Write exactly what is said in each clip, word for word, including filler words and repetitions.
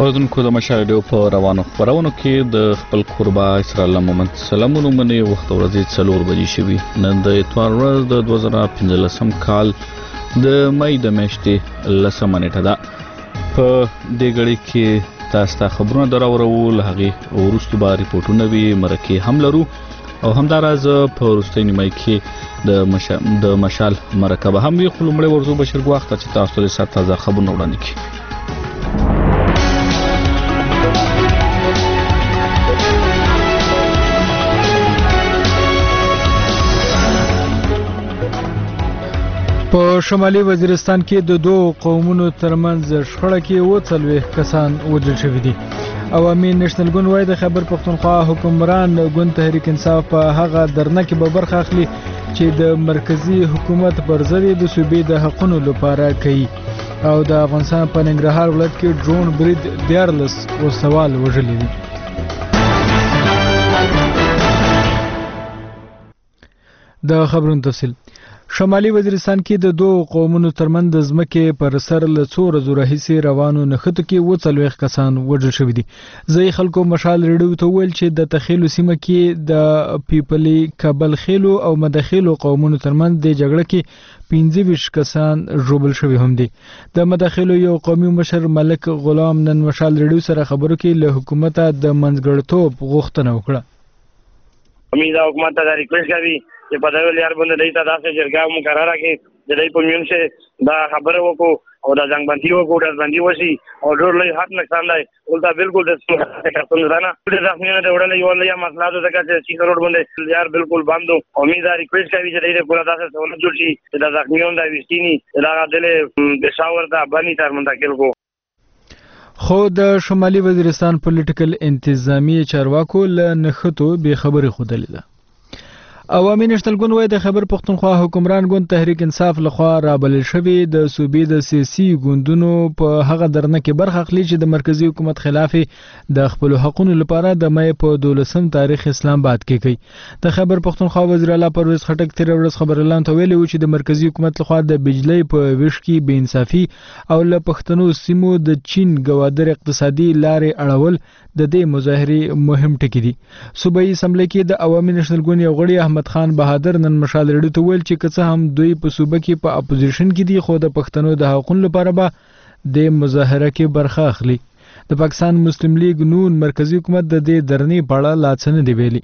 اوریدونکو د مشال ریډیو په روانو خبرونو کې د خپل قربا اسرائیل محمد سلامونه منې وخت ورځې څلور بجې شوي. نن د اتوار ورځ د دوه زره پنځلسم کال د مې د میاشتې لسمه نیټه ده. په دې غړي کې تاسو ته خبرونه دراورول هغه ورستو به ریپورتونه وی مرکه هم لرو او همداراز په ورستۍ نیمه کې د مشال د مشال مرکه هم وی. خو لومړی ورزو بشر وخت چې تاسو ته سات تازه خبرونه وړاندې کړي. په شمالي وزیرستان کې د دوه قومونو ترمنځ شخړه کې اووه څلوېښت کسان وژل شوي دي. عوامي نېشنل ګوند وايي د خیبر پښتونخوا حکمران ګوند تحریک انصاف په هغه درنه کې به برخه اخلي چې د مرکزی حکومت پر ضد د صوبې د حقونو لپاره کوي او د افغانستان په ننګرهار ولایت کې ډرون برید دیارلس وسوال وژلي دي. د خبرونو تفصیل. شمالي وزیرستان کې د دوه قومونو ترمنځ د ځمکې پر سر له څو ورځو راهیسې روانو نښتو کې اووه څلوېښت کسان وژل شوي دي. ځایي خلکو مشال ریډیو ته وویل چې د تخیلو سیمه کې د پیپلي کابل خیلو او مداخلو قومونو ترمنځ د جګړه کې پنځه ویشت کسان ژوبل شوي هم دي. د مداخلو یو قومي مشر ملک غلام نن مشال ریډیو سره خبرو کې له حکومته د منځګړتوب غوښتنه وکړه. امید حکومت ته ریکویسټ کوي چې په دغه لار باندې دای ته داسې جرګه مقرره کړي چې دای په میون شه دا خبره وکړو او دا ځنګ بندي وکړو دا بندي وشي او ډېر لوی حق نقصان دی. ولدا بالکل د څه نه د زخمیانو د وړل یو لوی مسله ده چې چې روډ باندې لار بالکل بندو. امید ريکويست کوي چې دای پورا داسې سہولت جوړ شي چې دا زخمیانو د وستینی دا غدل د شاور دا بني تر منتقل کو. خو د شمالي وزیرستان پولیټیکل انتظامی چارواکو له نښتو به خبري خودلې ده. عوامي نېشنل ګوند وايي د خیبر پښتونخوا حکمران ګوند تحریک انصاف لخوا رابلل شوی د صوبې د سیاسي ګوندونو په هغه درنه کې برخه اخلي چې د مرکزی حکومت خلاف د خپل حقوقو لپاره د مې په دولسم تاریخ اسلام آباد کې کوي. د خیبر پښتونخوا وزیر اعلی پرویز خټک تیر ورځ خبر اعلان ته ویلي و چې د مرکزی حکومت لخوا د بجلی په ویش کې بې انصافي او له پښتنو سیمو د چین ګوادر اقتصادي لارې اړول د دې مظاهرې مهم ټکي دي. صوبایي اسمبلی کې د عوامي نېشنل ګوند یو غړي احمد خان بهادر نن مشال ریډیو ته ویل چې که هم دوی په صوبه کې په اپوزیشن کې دي خو د پښتنو د حقوقو لپاره به د مظاهره کې برخه اخلي. د پاکستان مسلم لیگ نون مرکزی حکومت د دې درنې په اړه لا څه نه دی ویلي.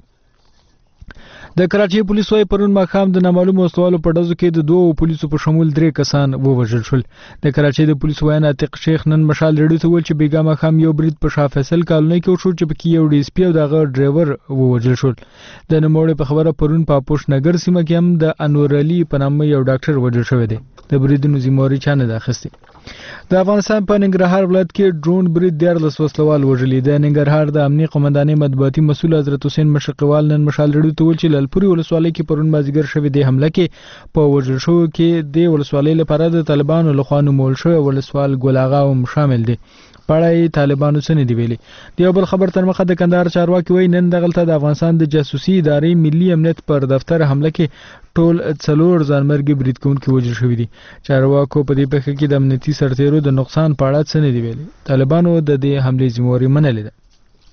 د کراچۍ پولیس وايي پرون ماښام د نامعلومو وسلوالو په ډزو کې د دوه پولیسو په شمول درې کسان ووژل شول. د کراچۍ د پولیس وایي عتیق شیخ نن مشال ریډیو ته ویل چې بیګا ماښام یو برید په شاه فیصل کالونی کې وشو چې پکې یو ډي اس پي او دغه ډرایور ووژل شول. د نوموړي په خبره پرون په پوش نګر سیمه کې هم د انور علي په نامه یو ډاکټر وژل شوی دی. د بریدونو ذمہواری چا نه ده اخیستې. د افغانستان په ننګرهار ولایت کې ډرون برید دیارلس وسلوال وژلي. د ننګرهار د امنیه قومندانۍ مطبوعاتي مسؤل حضرت حسین مشرقیوال نن مشال ریډیو ته ویل چې لالپوري ولسوالۍ کې پرون مازدیګر شوې د حمله کې په وژل شوو کې د ولسوالۍ لپاره د طالبانو لخوا نومول شوی ولسوال ګل اغا هم شامل دی. پړای طالبانو څه نه دی ویلي. د یو بل خبر تر مخه د کندهار چارواکي وایي نن دغلته د افغانستان د جاسوسي ادارې ملي امنیت پر دفتر حمله کې ټول څلور ځانمرګي برید کوونکي وژل شوي دي. چارواکو په دې پیښه کې د امنیتي سرتیرو د نقصان په اړه څه نه دی ویلي. طالبانو د دې حملې ذمہواری منلې ده.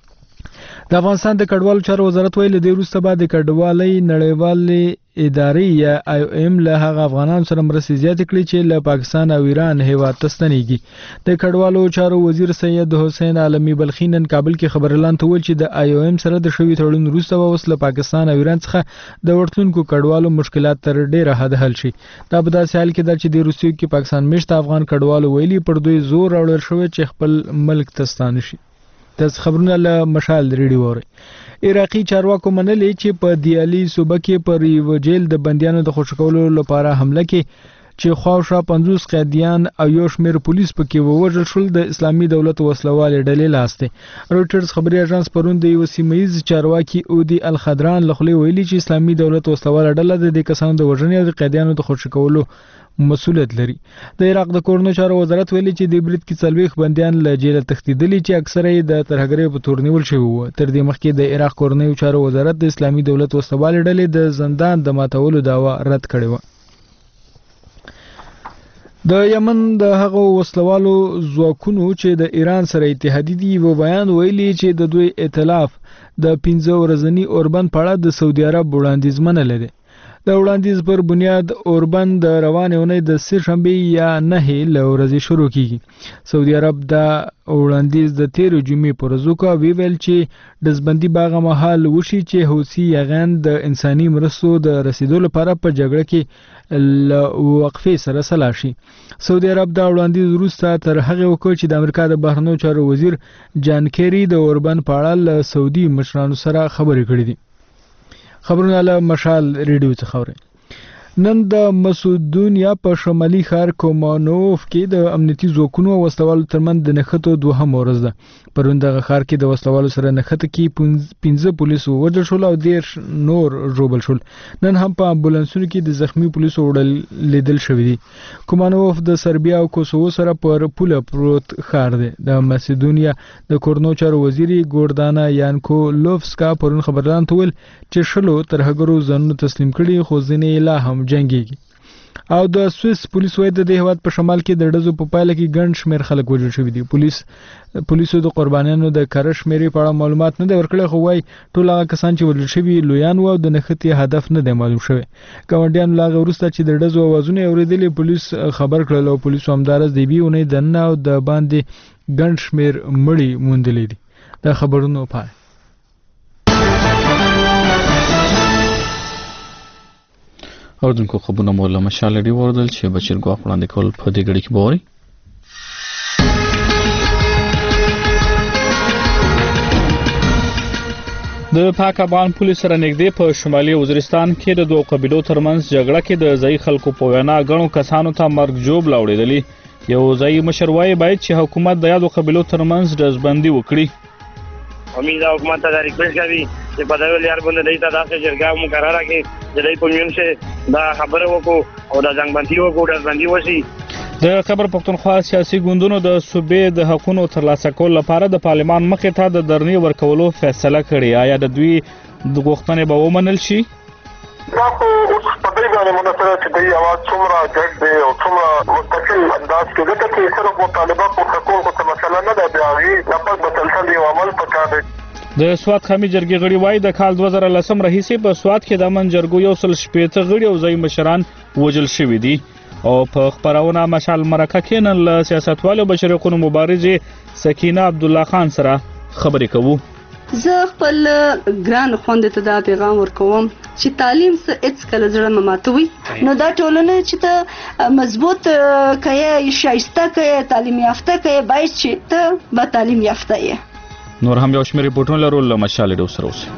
د افغانستان د کډوالو چارو وزارت ویلي د وروسته بعد د کډوالۍ نړیوالې ادارې یا آی او ایم له هغه افغانانو سره مرستې زیاتې کړې چې له پاکستان او ایران هیواد ته ستنېږي. د کډوالو چارو وزیر سید حسین عالمي بلخي نن کابل کې خبر اعلان ته ویل چې د آی او ایم سره د شوي تړون وروسته به اوس له پاکستان او ایران څخه د ورتلونکو کډوالو مشکلات تر ډېره حده حل شي. دا په داسې حال کې ده چې د روسیې کې پاکستان میشته افغان کډوالو ویلي پر دوی زور راوړل شوی چې خپل ملک ته ستانه شي. تاسو خبرونه له مشال ریډیو اورئ. عراقي چارواکو منلې چې په دیالي صوبه کې پر یو جیل د بندیانو د خوشی کولو لپاره حمله کې چې خواوشا پنځوس قیدیان او یو شمېر پولیس پکې ووژل شول د اسلامي دولت وسلوالې ډلې لاس دی. رویټرز خبري اژانس پرون د یو سیمهیز چارواکي اودي الخضران له خولې ویلي چې اسلامي دولت وسلواله ډله د دې کسانو د وژنې او د قیدیانو د خوشی کولو مسؤلیت لري. د عراق د کورنو چارو وزارت ویلي چې د برید کې څلوېښت بندیان له جیله تښتېدلي چې اکثره یې د ترهګرۍ په تور نیول شوي وو. تر دې مخکې د عراق کورنیو چارو وزارت د اسلامي دولت وسلوالې ډلې د زندان د ماتولو دعوه رد کړې وه. د یمن د هغو وسلوالو ځواکونو چې د ایران سره اتحادي دي و بیان ویلي چې د دوی ائتلاف د پنځه ورځني اوربند په اړه د سعودي عرب وړاندیز منلی دی. د وړاندیز پر بنیاد اوربند د روانې اونۍ د سه شنبې یا نهې له ورځې شروع کیږي. سعودي عرب دا وړاندیز د تیرو جمعې پر ورځ وکړ، وی ویل چې ډزبندي به هغه مهال وشي چې حوثي یغان د انساني مرستو د رسیدو لپاره په جګړه کې له وقفې سره سلا شي. سعودي عرب دا وړاندیز وروسته تر هغې وکړ چې د امریکا د بهرنیو چارو وزیر جان کیری د اوربند په اړه له سعودي مشرانو سره خبرې کړې دي. خبرونه له مشال ریډیو څخه اورئ. نن د مسودونیا په شمالي ښار کومانوف کې د امنیتي ځواکونو او وسلوالو ترمنځ د نښتو دوهم ورځ ده. پرون دغه ښار کې د وسلوالو سره نښته کې پنځه پولیس ووژل شول او دېرش نور ژوبل شول. نن هم په امبولانسونو کې د زخمی پولیسو وړل لیدل شوي دي. کومانوف د سربیا او کوسوو سره پر پوله پروت ښار دی. د مسودونیا د کورنو چارو وزیر ګوردانا یانکولوفسکا پرون خبردارانو ته ویل چې شلو ترهګرو ځانونه تسلیم کړي، خو ځینې لا هم جنګيږي. او د سویس پولیس وايي د هیواد په شمال کې د ډزو په پایله کې ګڼ شمېر خلک وژل شوي دي. پولیس پولیسو د قربانیانو د کره شمېرې په اړه معلومات نه دی ورکړی، خو وايي ټول هغه کسان چې وژل شوي لویان وو او د نښتې هدف نه دی معلوم شوی. ګاونډیانو له هغه وروسته چې د ډزو اوازونه یې اورېدلې پولیس خبر کړل او پولیسو همداراز د یوې اونۍ دننه او د باندې ګڼ شمېر مړي موندلي دي. دا خبرونه پای اوردونکو خبرونه مو له مشال ریډیو واوریدل چې بشیر ګواښ وړاندې کول په دې غړي کې به واورئ. د پاک افغان پولیس سره نږدې په شمالي وزیرستان کې د دوه قبیلو ترمنځ جګړه کې د ځایي خلکو په وینا ګڼو کسانو ته مرګ ژوبله اوړېدلې. یو ځایي مشر وایي باید چې حکومت د یادو قبیلو ترمنځ ډزبندي وکړي. امید حکومت ته ریکویسټ کوي چې په دغه لار باندې دایته داسې جرګه مقرره کړي چې دای په میون شه دا خبره وکړو او د جنگبندي وکړو ډزبندي وشي. د خبر پښتونخوا سیاسي ګوندونو د صوبې د حقونو ترلاسه کولو لپاره د پارلمان مخې ته د درنې ورکولو فیصله کړې. آیا د دوی د غوښتنې به ومنل شي؟ دا خو اوس په دې باندې مناسبه چې د اواز څومره ګډ دی او څومره مستقل انداز کې ځکه چې صرف مطالبه پورته کول خو څه مسله نه ده، د هغې لپاره مسلسل یو عمل پکار دی. د سوات خامي جرګې غړي وایي د کال دوه زره لسم راهیسې په سوات کې د امن جرګو یو سل شپېته غړي او ځایي مشران وژل شوي دي. او په خپرونه مشال مرکه کې نن له سیاستوالو بشري حقوقو مبارزې سکینه عبدالله خان سره خبرې کوو. زه خپل ګران خوندې ته دا پیغام ورکوم چې تعلیم څه هیڅ کله زړه مه ماتوئ. نو دا ټولنه چې ته مضبوط کړې، شایسته کړې، تعلیم یافته کړې، باید چې ته به تعلیم یافته یې. نور هم یو شمېر ریپورټونه لرو له مشال ریډیو سره اوسئ.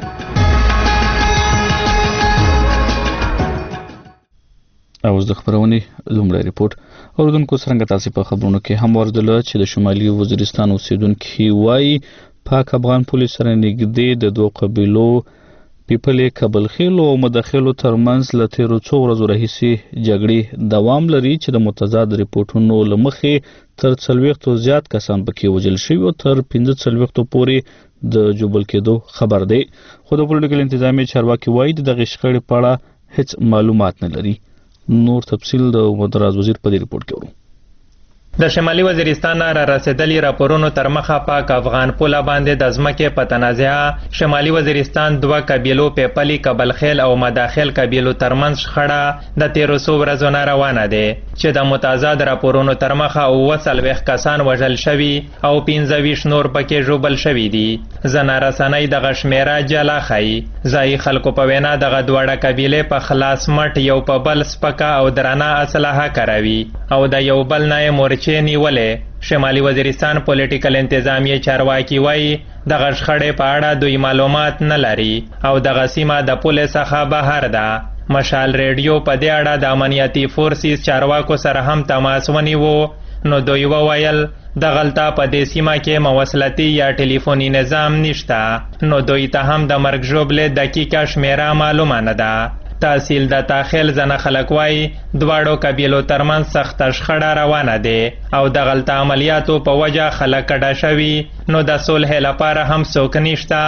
اوس د خبرونې لومړی ریپورټ اوردونکو څرنګه تاسو په خبرونو کې هم ورزله چې د شمالي وزیرستان اوسیدونکي وایي پاک افغان پولیس سره نږدې د دوه قبیلو پیپلې کابل-خیلو او مداخلو ترمنځ له تیرو څو ورځو راهیسې جګړې دوام لري چې د متضاد ریپورټونو له مخې تر څلوېښتو زیات کسان پکې وژل شوي او تر پنځه څلوېښتو پورې د جوبل کېدو خبر دی. خو د پولیټیکل انتظامیې چارواکي وایي د دغې شخړې په اړه هیڅ معلومات نه لري. نور تفصیل د مدراز وزیر په دې ریپورت کې ورو. د شمالي وزیرستان را رسیدلي راپورونو تر مخه پاک افغان پوله باندې د ځمکې په تنازعه شمالي وزیرستان دوه قبیلو پیپلي کابل-خیل او مداخل قبیلو ترمنځ شخړه د تیرو څو ورځو نه روانه ده چې د متضاد راپورونو تر مخه اووه څلوېښت کسان وژل شوي او پنځه ویشت نور پکې ژوبل شوي دي. ځینې رسنۍ دغه شمېره جلا ښیي. ځایي خلکو په وینا دغه دواړه قبیلې په خلاص مټ یو په بل سپکه او درانه اسلحه کاروي او د یو بل نه یې چې نیولې. شمالي وزیرستان پولیټیکل انتظامیې چارواکي وایي دغه شخړې په اړه دوی معلومات نه لري او دغه سیمه د پولې څخه بهر ده. مشال ریډیو په دې اړه د امنیتي فورسز چارواکو سره هم تماس ونیو نو دوی وویل دغلته په دې سیمه کې مواصلاتي یا ټلیفوني نظام نشته نو دوی ته هم د مرګ ژوبلې دقیقه شمیره معلومه نه ده. تحصیل د تاخیل ځنه خلک وایي دواړو قبیلو ترمنځ سخته شخړه روانه ده او د غلطه عملیاتو په وجه خلک کډه شوي نو د صلح لپاره هم څوک نشته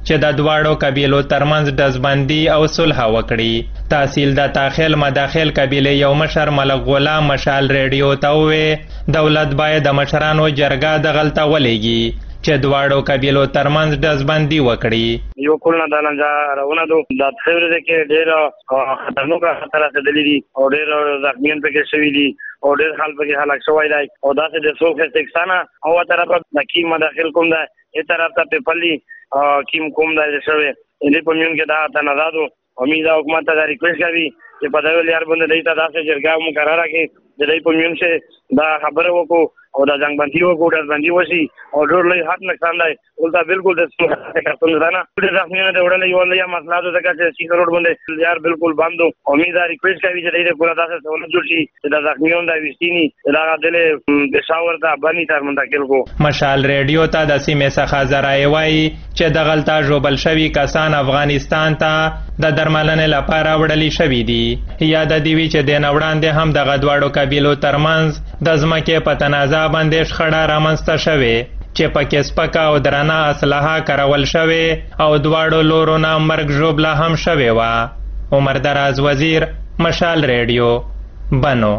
چې د دواړو قبیلو ترمنځ ډزبندي او صلح وکړي. تحصیل د تاخیل مداخل قبیله یو مشر ملک غلام مشال ریډیو ته وویل دولت باید د مشرانو جرګه دغلته ولېږي چې دواړو قبیلو ترمنځ ډزبندي وکړي. یو کول نه د لنجا راونه دو د خبرې کې ډېر خطرناک خطر راځلي دي او ډېر زخمیان پکې شوي دي او ډېر حال پکې هلاک شوی دی او داسې د څوک سکسانه او طرفه د کی مداخل کوم دی ای طرف ته پیپلی کیم کوم دی شوی دې په میون کې دا تنازادو امید حکومت ته ریکویسټ کوي چې په دغه لار باندې دایته داسې جرګه مقرره کړي چې دای په میون شه دا خبره وکړو او دا جنگ بندي وکړو د بندي وشي او ډېر لوی حد نقصان دی ولته بالکل د څه نه د زخمیانو د وړل یو لوی مسله ده چې سی روډ باندې لار بالکل بندو امید ریکویسټ کوي چې دې پورا داسې سہولت جوړ شي چې د زخمیانو د وستینی دا د پېښور ته باندې تر منتقل کو. مشال ریډیو ته د سیمې څخه ذرایع وایي چې د غلطه ژوبل شوي کسان افغانستان ته د درملنې لپاره وړلي شوي دي. یاد دی وی چې د نوړاندې هم د غدواړو قبیلو ترمنځ د ځمکې په تنازع باندې شخړه رامنځته شوې چې پکې سپکه او درنه اسلحه کارول شوې او دواړو لورو نه مرګ ژوبله هم شوې وه. عمر دراز وزیر، مشال ریډیو، بنو.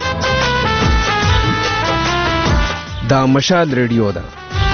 دا مشال ریډیو ده.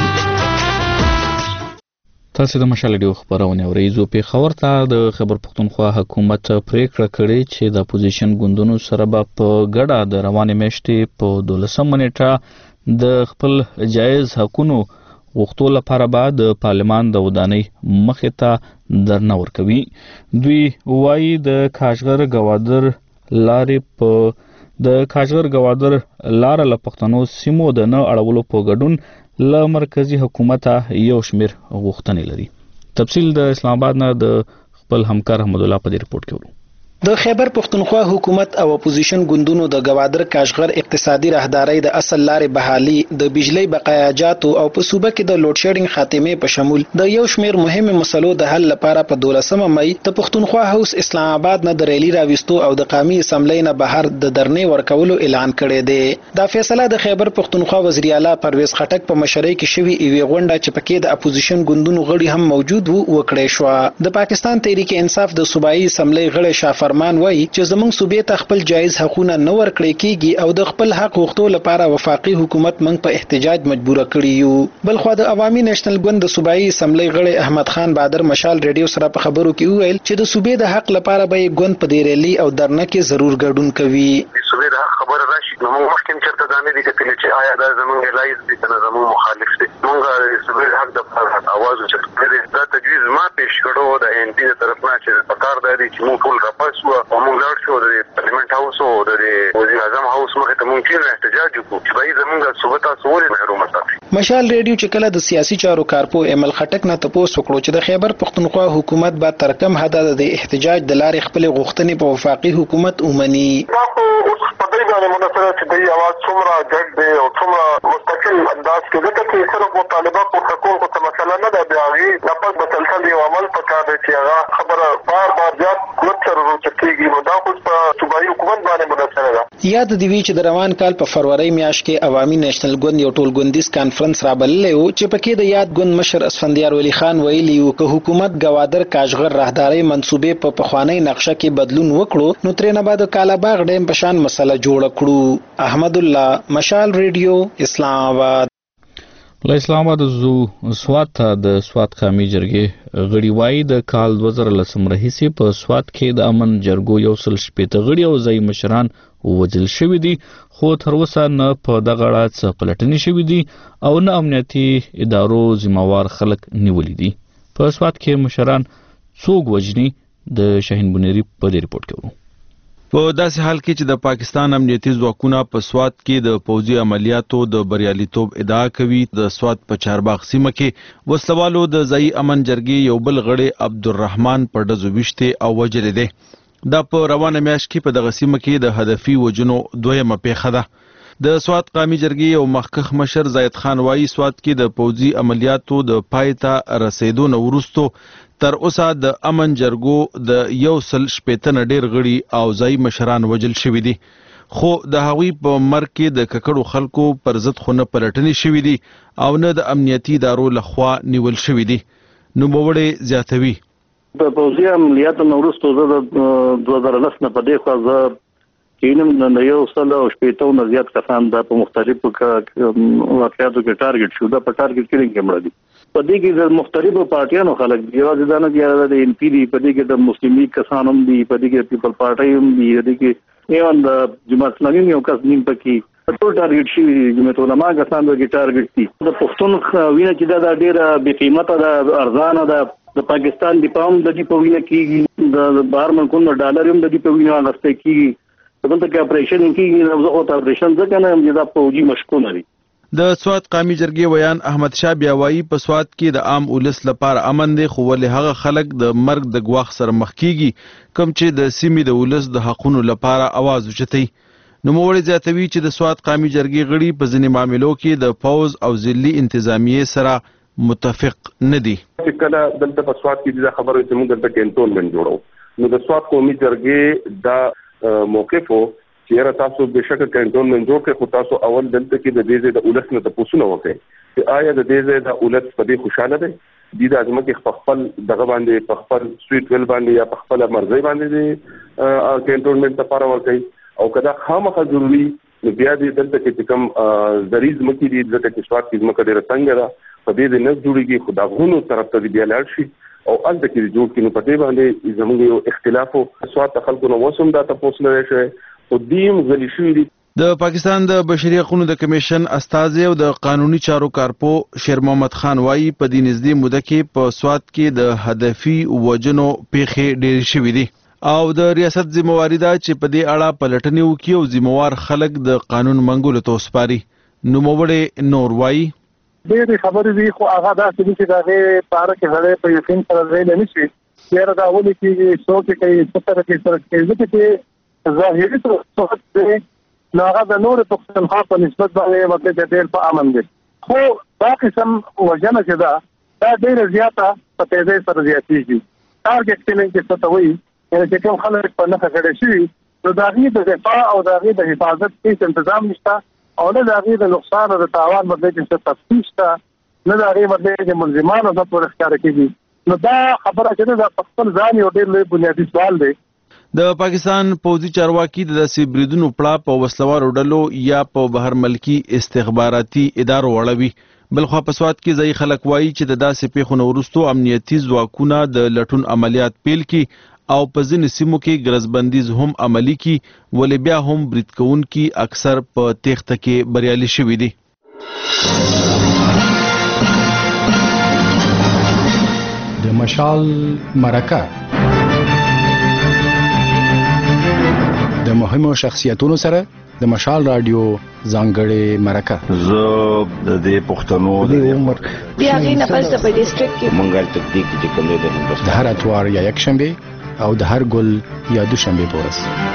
تاسو د مشال ریډیو خبرونه اورئ. زه په خبر ته د خبر پښتونخوا حکومت پریکړه کړې چې د اپوزیشن ګوندونو سره به په ګډه د روانې میاشتې په دولسمه نیټه د خپل جایز حقونو غوښتو لپاره به د پارلمان د ودانۍ مخې ته درنه ورکوي. دوی وایي د کاشغر ګوادر لارې په د کاشغر ګوادر لار له پښتنو سیمو د نه اړولو په ګډون له مرکزی حکومت یو شمیر غوښتنې لري. تفصیل د اسلام آباد نه د خپل همکار احمد الله په دې رپورت کې ورو. د خیبر پښتونخوا حکومت او اپوزیشن ګوندونو د ګوادر کاشغر اقتصادي راهدارۍ د اصل لارې بحالي د بجلی بقایاجاتو او په صوبه کې د لوډ شیډینګ خاتمه په شمول د یو شمیر مهمه مسلو د حل لپاره په دولسمه مې د پښتونخوا هوس اسلام آباد نه د ریلی راوستو او د قومي اسمبلی نه بهر د درنې ورکولو اعلان کړی دی. دا فیصله د خیبر پښتونخوا وزیر اعلی پرویز خټک په مشرۍ کې شوی ایوي غونډه چې پکې د اپوزیشن ګوندونو غړي هم موجود وو وکړې شو. د پاکستان تحریک انصاف د صوبایي اسمبلی غړي شاه فرمان وایي چې زموږ صوبې ته خپل جایز حقونه نه ورکړي کیږي او د خپل حق غوښتو لپاره وفاقي حکومت موږ په احتجاج مجبور کړی یو. بل خو د عوامي نېشنل ګوند د صوبایي اسمبلی غړي احمد خان بادر مشال ریډیو سره په خبرو کې وویل چې د صوبې د حق لپاره به ګوند په دې ریلی او درنه کې ضرور ګډون کوي. صوبې د حق خبره راشي نو موږ مخکې چرته ځانې دي کتلې چې آیا دا زموږ لایز دي کنه زموږ مخالف دي. موږ د صوبې حق د لپاره आवाज وکړو. دا تجویز ما پیش کړو د ان ټي طرف نه چې په کار دی چې موږ ټول راپاس وو او موږ لاړ شو د پارلیمنت هاوس او د وزیر اعظم هاوس مخې ته موږ چې احتجاج وکړو چې باید زموږ صوبه تاسو ولې محروم ساتي. مشال ریډیو چې کله د سیاسي چارو کارپو ایمل خټک نه تپوس وکړو چې د خیبر پښتونخوا حکومت به تر کم حد د احتجاج د لارې خپل غوښتنې په وفاقي حکومت ومني. تاسو اوس په دې باندې مناسبه چې د اواز څومره ګډ دی او څومره مستقل انداز کې ځکه چې صرف مطالبات او حقوق ته مثلا نه دی بیاغي لپاره مسلسل یو عمل پکار دی چې هغه خبره بار بار زیات کوتر ورچتيږي نو دا خو په صوبایي حکومت باندې مناسبه ده. یاد دی وی چې د روان کال په فروری میاشت کې عوامي نېشنل ګوند یو ټولګوندیز کانفرنس رابللی و چې پکې د یاد ګوند مشر اسفندیار ولی خان ویلي و چې حکومت ګوادر کاشغر راهداري منسوبې په پخوانی نقشه کې بدلون وکړو نو ترې نه بعد کالاباغ ډیم په شان مسله جوړ کړو. احمد الله، مشال ریډیو، اسلام آباد. له اسلام آباد زو سوات ته د سوات قومي جرګې غړي وایي د کال دوه زره لسم راهیسې په سوات کې د امن جرګو یو سل شپېته غړي او ځایي مشران وژل شوي دي خو تر اوسه نه په دغه اړه څه پلټنې شوي دي او نه امنیتي ادارو ذمہوار خلک نیولي دي. په سوات کې مشران څوک وژني د شاهین بنيري په دې رپورت کې ورو. په داسې حال کې چې د پاکستان امنیتي ځواکونه په سوات کې د پوځي عملیاتو د بریالیتوب ادعا کوي، د سوات په چارباغ سیمه کې وسلوالو د ځایي امن جرګې یو بل غړی عبدالرحمن په ډزو ویشتې او وژلی دی. دا په روانه میاشت کې په دغه سیمه کې د هدفي وژنو دویمه پیښه ده. د سوات قومي جرګې یو مخکښ مشر زاید خان وایي سوات کې د پوځي عملیاتو د پای ته رسیدو نه وروستو تر اوسه د امن جرګو د یو سل شپېته نه ډېر غړي او ځایي مشران وژل شوي دي، خو د هغوی په مرګ کې د ککړو خلکو پر ضد خو نه پلټنې شوي دي او نه د امنیتي ادارو لخوا نیول شوي دي. نوموړی زیاتوي. د پوځي عملیاتو نه وروسته زه د دوه زره لس نه په دې خوا زه کینم د یو سل او شپېته نه زیات کسان د په مختلفو واقعاتو کې ټارګټ شو. دا په ټارګټ کیلینګ کې مړه دي. په دې کې د مختلفو پارټیانو خلک دي. یوازې دا نه دی د ان پی دي، په دې کې د مسلم لیگ کسان هم دي، په دې کې پیپل پارټي هم دي، په دې کې ایون د جماعت اسلامي یو کس نیم پکې ټول ټارګټ شي. جمعیت علما کسان د ټارګټ دي. د پښتون وینه چې دا ډیره بې قیمته ده، ارزانه ده. د پاکستان د پام د دې په وینه کې د بهر ملکونو ډالر هم د دې په وینه غوښتل کیږي. دلته کې اپریشن کیږي، نو زه او اپریشن ځکه نه هم دا فوجي مشکونه دي. د سوات قومي جرګې ویان احمد شاه بیا وایي په سوات کې د عام ولس لپاره امن دی، خو ولې هغه خلک د مرګ د ګواښ سره مخ کیږي کوم چې د سیمې د ولس د حقونو لپاره आवाज اوچتوي. نوموړی زیاتوي چې د سوات قومي جرګې غړي په ځینې معاملو کې د پوز او ضلعي انتظامیې سره متفق نه دي. کله دلته په سوات کې د خبرو چې موږ دلته کینټونمنت جوړو، نو د سوات قومي جرګې دا موقف وو چې را تاسو بشکره کینټونمنت جوړ کړئ، خو تاسو اول دلته کې د دې ځای د ولس نه تاسو نه وکړئ چې آیا د دې ځای د ولس په دې خوشاله دی. د دې ازمه کې خپل دغه باندې په خپل سویټ ویل باندې یا په خپل مرزي باندې د کینټونمنت لپاره ورکړي، او کدا خامخا ضروري نو بیا دې دلته کې کوم زریز مکي دي ځکه چې سوات کې ځمکه ډېره څنګه ده په دې د نه جوړیږي، خو د غونو طرف ته بیا لاړ شي او الته کې جوړ کینو په دې باندې زموږ یو اختلاف او سوات خلکو نو وسوم دا تاسو نه شي او دیم غلی شوی دي. د پاکستان د بشري حقوقو د کمیشن استازي او د قانوني چارو کارپو شیر محمد خان وایي په دې نږدې موده کې په سوات کې د هدفي وجنو پیښې ډېرې شوې دي او د ریاست ذمہواری ده چې په دې اړه پلټنې وکړي او ذمہوار خلک د قانون منګولو ته وسپاري. نوموړی نور وایي ډېرې خبرې دي، خو هغه داسې دي چې د هغې په اړه کې سړی په یقین سره ویلی نه شي. یاره دا ولې کېږي، څوک یې کوي، څه سره کوي، سره کوي. ځکه چې ظاهري صحت دی نو هغه د نورو پښتونخوا په نسبت باندې مطلب چې ډېر په امن دی، خو دا قسم وژنه چې ده دا ډېره زیاته په تیزۍ سره زیاتېږي. ټارګټ کیلینګ کې څه ته وایي، یعنې چې کوم خلک په نښه کړی شوي نو د هغې د دفاع او د هغې د حفاظت هېڅ انتظام نشته، او نه د هغې د نقصان او د تاوان مطلب چې څه تفتیش شته، نه د هغې مطلب چې ملزمانو نه پورې ښکاره کېږي. نو دا خبره چې ده دا په خپل ځان یو ډېر لوی بنیادي سوال دی. د پاکستان پوځي چارواکي د داسې بریدونو پړه په وسلوارو ډلو یا په بهر ملکی استخباراتي ادارو اړوي. بلخوا په سوات کې ځایي خلک وایي چې د داسې پیښو نه وروسته امنیتي ځواکونه د لټون عملیات پیل کړي او په ځینې سیمو کې ګرځبندیز هم عملي کړي، ولې بیا هم برید کوونکي اکثر په تېښته کې بریالي شوي دي. د مشال مرکه د مهمو شخصیتونو سره د مشال رادیو ځانګړې مرکه. زه د دې پښتنو د عمر بیا غي نه پس په ډیسټریکټ کې منګل تکتیک چې کوم دی د د هر اتوار یا یک شنبه او د هر ګل یا دوشنبه پورس.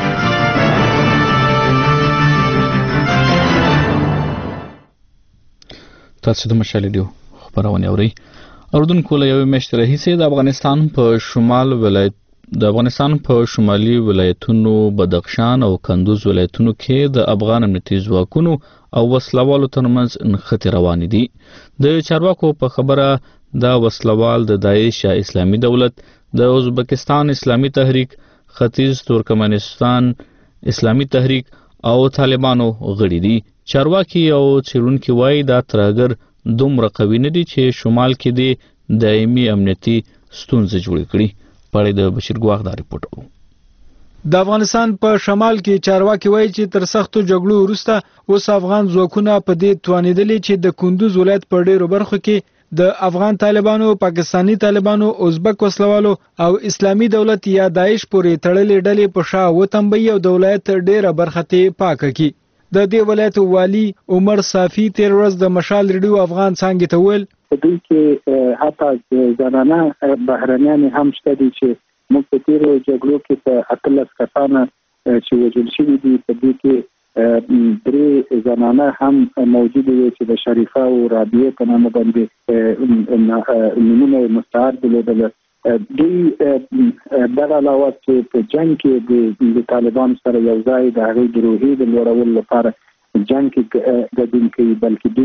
تاسو د مشال رادیو خبرونه اورئ. اردوونکو له یوې میاشتې راهیسې د افغانستان په شمال ولایت د افغانستان په شمالي ولایتونو بدخشان او کندوز ولایتونو کې د افغان امنیتي ځواکونو او وسلوالو ترمنځ نښتې روانې دي. د چارواکو په خبره دا وسلوال د داعش یا اسلامي دولت، د ازبکستان اسلامي تحریک، ختیځ ترکمنستان اسلامي تحریک او طالبانو غړي دي. چارواکي او څېړونکي وایي دا ترهګر دومره قوي نه دي چې شمال کې د دایمي امنیتي ستونزې جوړې کړي. پړې د بشیر ګواخ دا ریپورت. د افغانستان په شمال کې چارواکي وایي چې تر سختو جګړو وروسته اوس افغان ځواکونه په دې توانېدلي چې د کندوز ولایت په ډېرو برخو کې د افغان طالبانو، پاکستانی طالبانو، ازبک وسلوالو او اسلامي دولت یا داعش پورې تړلې ډلې په شا وتمبي او د ولایت ډېره برخه ته پاکه کړي. د دې ولایت والی عمر صافي تیر ورځ د مشال ریډیو افغان څنګه ته ویل په دې کې حتی زنانه بهرنیان هم شته دي چې موږ په تیرو جګړو کې په اتلس کسانه چې وژل شوي دي، په دې کې درې زنانه هم موجود دي چې د شریفه او رابعه په نامه باندې نومونه مستعار درلودل. دوی بل علاوه چې په جنګ کې د طالبان سره یو ځای د هغې د روحیې د لوړولو لپاره جنګ کې ګډون کوي، بلکې دوی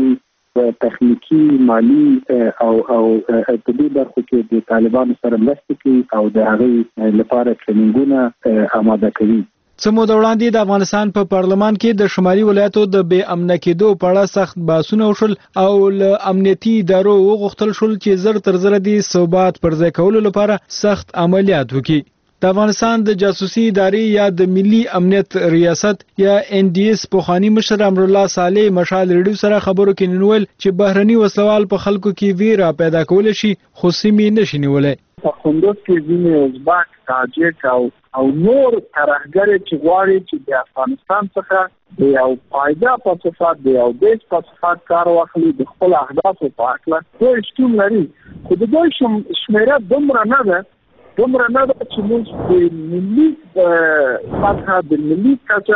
تخنیکی مالی او او په دې برخو کې د طالبانو سره مرسته کوي او د هغې لپاره ټریننګونه آماده کوي. څه موده وړاندې د افغانستان په پارلمان کې د شمالي ولایتو د بې امنه کېدو په اړه سخت بحثونه وشول او له امنیتي ادارو وغوښتل شول چې زر تر زره د ثبات پر ځای کولو لپاره سخت عملیات وکړي. د افغانستان د جاسوسي ادارې یا د ملي امنیت ریاست یا ان ډي اس پوخانی مشر امر الله صالح مشال ریډیو سره خبرو کې ننول چې بهرني وسلوال په خلکو کې ویره پیدا کول شي خو سیمې نشي نیولای. په کندوز کې ځینې ازبک، تاجک او او نور ترهګر چې غواړي چې د افغانستان څخه د یو فایده په صفات د یو دیش په صفات کار واخلي د خپل اهدافو په اړه دوی شتون لري، خو د دوی شمیره دومره نه ده دومره نه ده چې موږ د ملي سطحه د ملي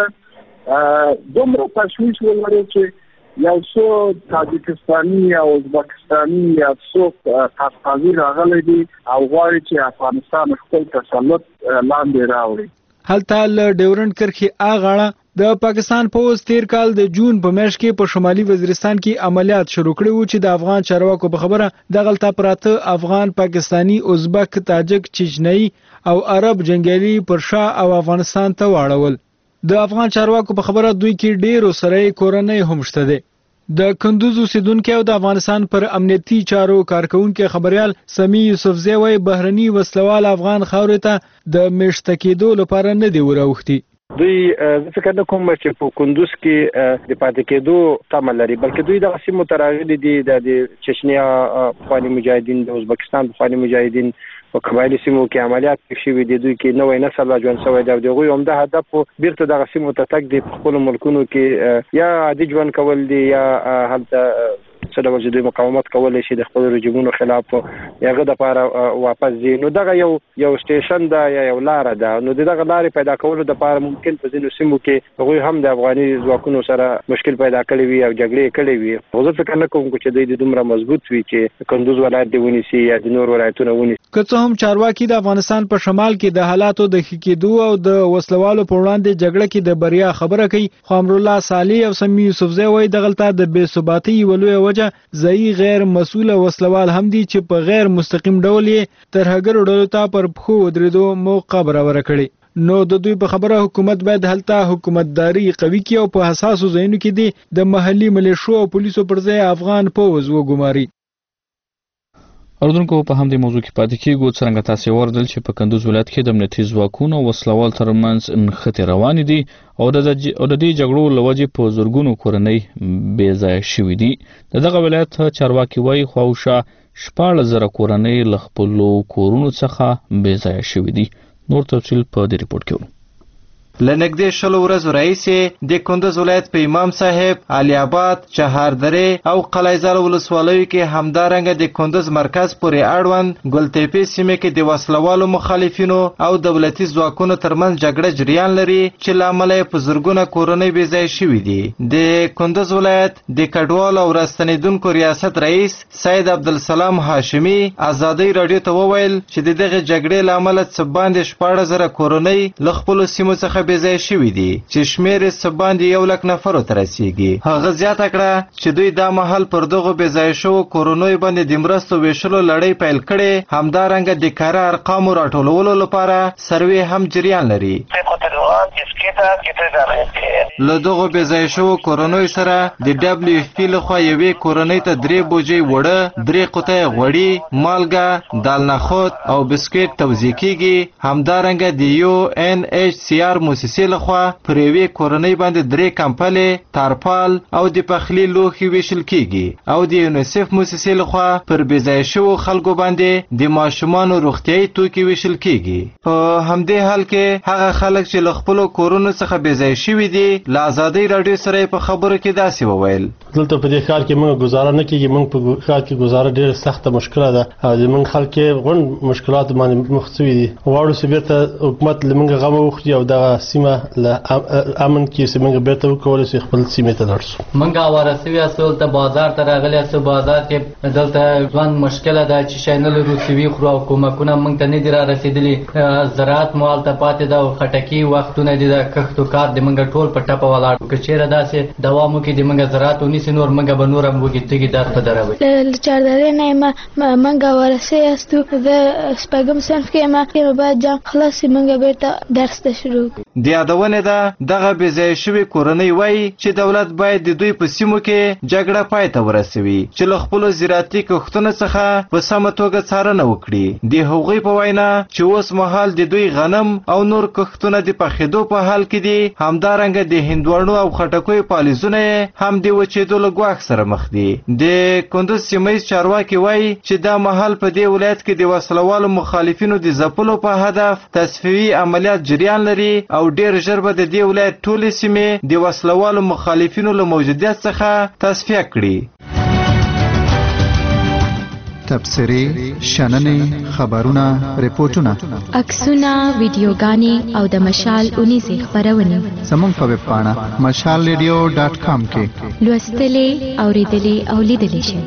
کچه دومره تشویش ولرو چې یو څو تاجکستاني او ازبکستاني یا څوک قفقازي راغلي دي او غواړي چې افغانستان خپل تسلط لاندې راوړي. هلته له ډیورنډ کرښې اغاړه د پاکستان پوز تیر کال د جون په میاشت کې په شمالي وزیرستان کې عملیات شروع کړي وو چې د افغان چارواکو په خبره د غلطه پراته افغان، پاکستانی، ازبک، تاجک، چچنی او عرب جنگیالي پر شا او افغانستان ته واړول. د افغان چارواکو په خبره دوی کې ډیرو سره کورنۍ هم شته دي. د کندوز اوسیدونکو او د افغانستان پر امنیتي چارو کارکونکو خبريال سمی یوسفزی وای بهرني وسلوال افغان خاورې ته د مشته کېدو لپاره نه دی وراوختي. دوی څنګه د کوم چې په کندوز کې د پاتې کېدو تمه لري، بلکې دوی د سیمو تراغلي دي د چچنیا افغاني مجاهدین، د ازبکستان افغاني مجاهدین په قبایلی سیمو کې عملیات شوي دي. دوی کې نوې نسل را ژوند شوی دی او دغه عمده هدف بیرته د سیمو ته تک د خپل ملکونو کې یا عادي ژوند کول دي یا هلته څه ډول چې دوی مقاومت کولی شي د خپل رژیمونو خلاف هغه دپاره واپس ځي. نو دغه یو یو سټیشن ده یا یو لاره ده، نو د دغه لارې پیدا کولو دپاره ممکن په ځینو سیمو کې هغوی هم د افغاني ځواکونو سره مشکل پیدا کړی وي او جګړې کړې وي. خو زه فکر نه کوم چې دوی دومره مضبوط وي چې کندوز ولایت دې ونیسي یا د نور ولایتونه ونیسي. که څه هم چارواکي د افغانستان په شمال کې د حالاتو د ښه کېدو او د وسلوالو په وړاندې جګړه کې د بریا خبره کوي، خو امر الله صالح او سمی یوسفزی وایي دغلته د بې ثباتۍ یوه لویه وجه ځایي غیر مسؤله وسلوال هم دي چې په غیر مستقیم ډول یې ترهګرو ډلو ته پر پښو ودرېدو موقع برابره کړې. نو د دوی په خبره حکومت باید هلته حکومتداري قوي کړي او په حساسو ځایونو کې دي د محلي ملیشو او پولیسو پر ځای افغان پوځ وګماري. اردوونکو په همدې موضوع کې پاتې کېږو. څرنګه تاسې واوردل چې په کندوز ولایت کې د امنیتي ځواکونو او وسلوال ترمنځ نښتې روانې دي او د دې جګړو له وجې په زرګونو کورنۍ بې ځایه شوي دي. د دغه ولایت چارواکي وایي خواوشا شپاړس زره کورنۍ له خپلو کورونو څخه بې ځایه شوي دي. نور تفصیل په دې ریپورت کې ورو. لنګدې شلو ورځو راهیسې د کندوز ولایت په امام صاحب، علي آباد، چهاردرې او قلعه‌زال ولسوالیو کې همدارنګه د کندوز مرکز پورې اړوند ګلتېپې سیمې کې د وسلوالو مخالفینو او دولتي ځواکونو ترمنځ جګړه جریان لري چې له امله یې په زرګونه کورنۍ بې ځایه شوي دي. د کندوز ولایت د کډوالو او راستنېدونکو ریاست رئیس سید عبدالسلام هاشمي ازادۍ راډیو ته وویل چې د دغې جګړې له امله څه باندې شپاړس زره کورنۍ له خپلو سیمو څخه بې ځایه شوي دي چې شمېر یې څه باندې یو لک نفرو ته رسیږي. هغه زیاته کړه چې دوی دا مهال پر دغو بې ځایه شوو کورنیو باندې د مرستو ویشلو لړۍ پیل کړې، همدارنګه د کره ارقامو راټولولو لپاره سروې هم جریان لري. له دغو بې ځایه شوو کورنیو سره د ډبلیو اف پي لخوا یوې کورنۍ ته درې بوجۍ وړه، درې قطۍ غوړي، مالګه، دال نخود او بسکټ توزیع کیږي. همدارنګه د یو ان ایچ سی آر موسسې لخوا پر یوې کورنۍ باندې درې کمپلې، تارپال او د پخلي لوښي ویشل کیږي او د یونیسف موسسې لخوا پر بې ځایه شوو خلکو باندې د ماشومانو روغتیایي توکي ویشل کیږي. په همدې حال کې هغه خلک چې له خپلو کورونو څخه بې ځایه شوي دي له ازادۍ راډیو سره په خبرو کې داسې وویل: دلته په دې ښار کې موږ ګزاره نه کېږي، موږ په ښار کې ګزاره ډېره سخته مشکله ده او زموږ خلک یې غونډ مشکلاتو باندې مخ شوي دي. غواړو چې بیرته حکومت له موږ غمه وخوري او دغه سیمه له امن کې چې موږ بیرته وکولی شو خپل سیمې ته لاړ شو. موږ اواره سوي یاستو، دلته بازار ته راغلي یاستو. بازار کې دلته ژوند مشکله ده چې شی نه لرو، سوي خورو او کومکونه موږ ته نه دي را رسېدلي. زراعت مو هلته پاتې ده او خټکي وختونه د کښتو کار د منګه ټول په ټاپه ولاړ که چیرې داسې دوام وکړي د منګه زراعت ونیسي نور منګه به نور هم وګیتګي در په دروي له چاردارې نه منګه ورسې استو د شپږم صنف کې ما کې بعد جام خلاص منګه بیرته درس ته شروع د یادونه ده دغه بې ځای شوي کورنۍ وایي چې دولت باید د دوی په سیمو کې جګړه پای ته ورسوي چې له خپلو زراعتي کښتونو څخه په سمه توګه څارنه وکړي د هغوی په وینا چې اوس مهال د دوی غنم او نور کښتونه د پخېدو په حال کې دي همدارنګه د هندواڼو او خټکیو پالیزونه هم د وچېدو له ګواښ سره مخ دي د کندوز سیمهیز چارواکي وایي چې دا مهال په دې ولایت کې د وسلوالو مخالفینو د ځپلو په هدف تصفیوي عملیات جریان لري او ډېر ژر به د دې ولایت ټولې سیمې د وسلوالو مخالفینو له موجودیت څخه تصفیه کړي. تبصرې، شننې، خبرونه، ریپورتونه، عکسونه، ویډیوګانې او د مشال اونیزې خپرونې زموږ په ویب پاڼه مشال ریډیو ډاټ کام کې لوستلې، اورېدلې او لیدلې شئ.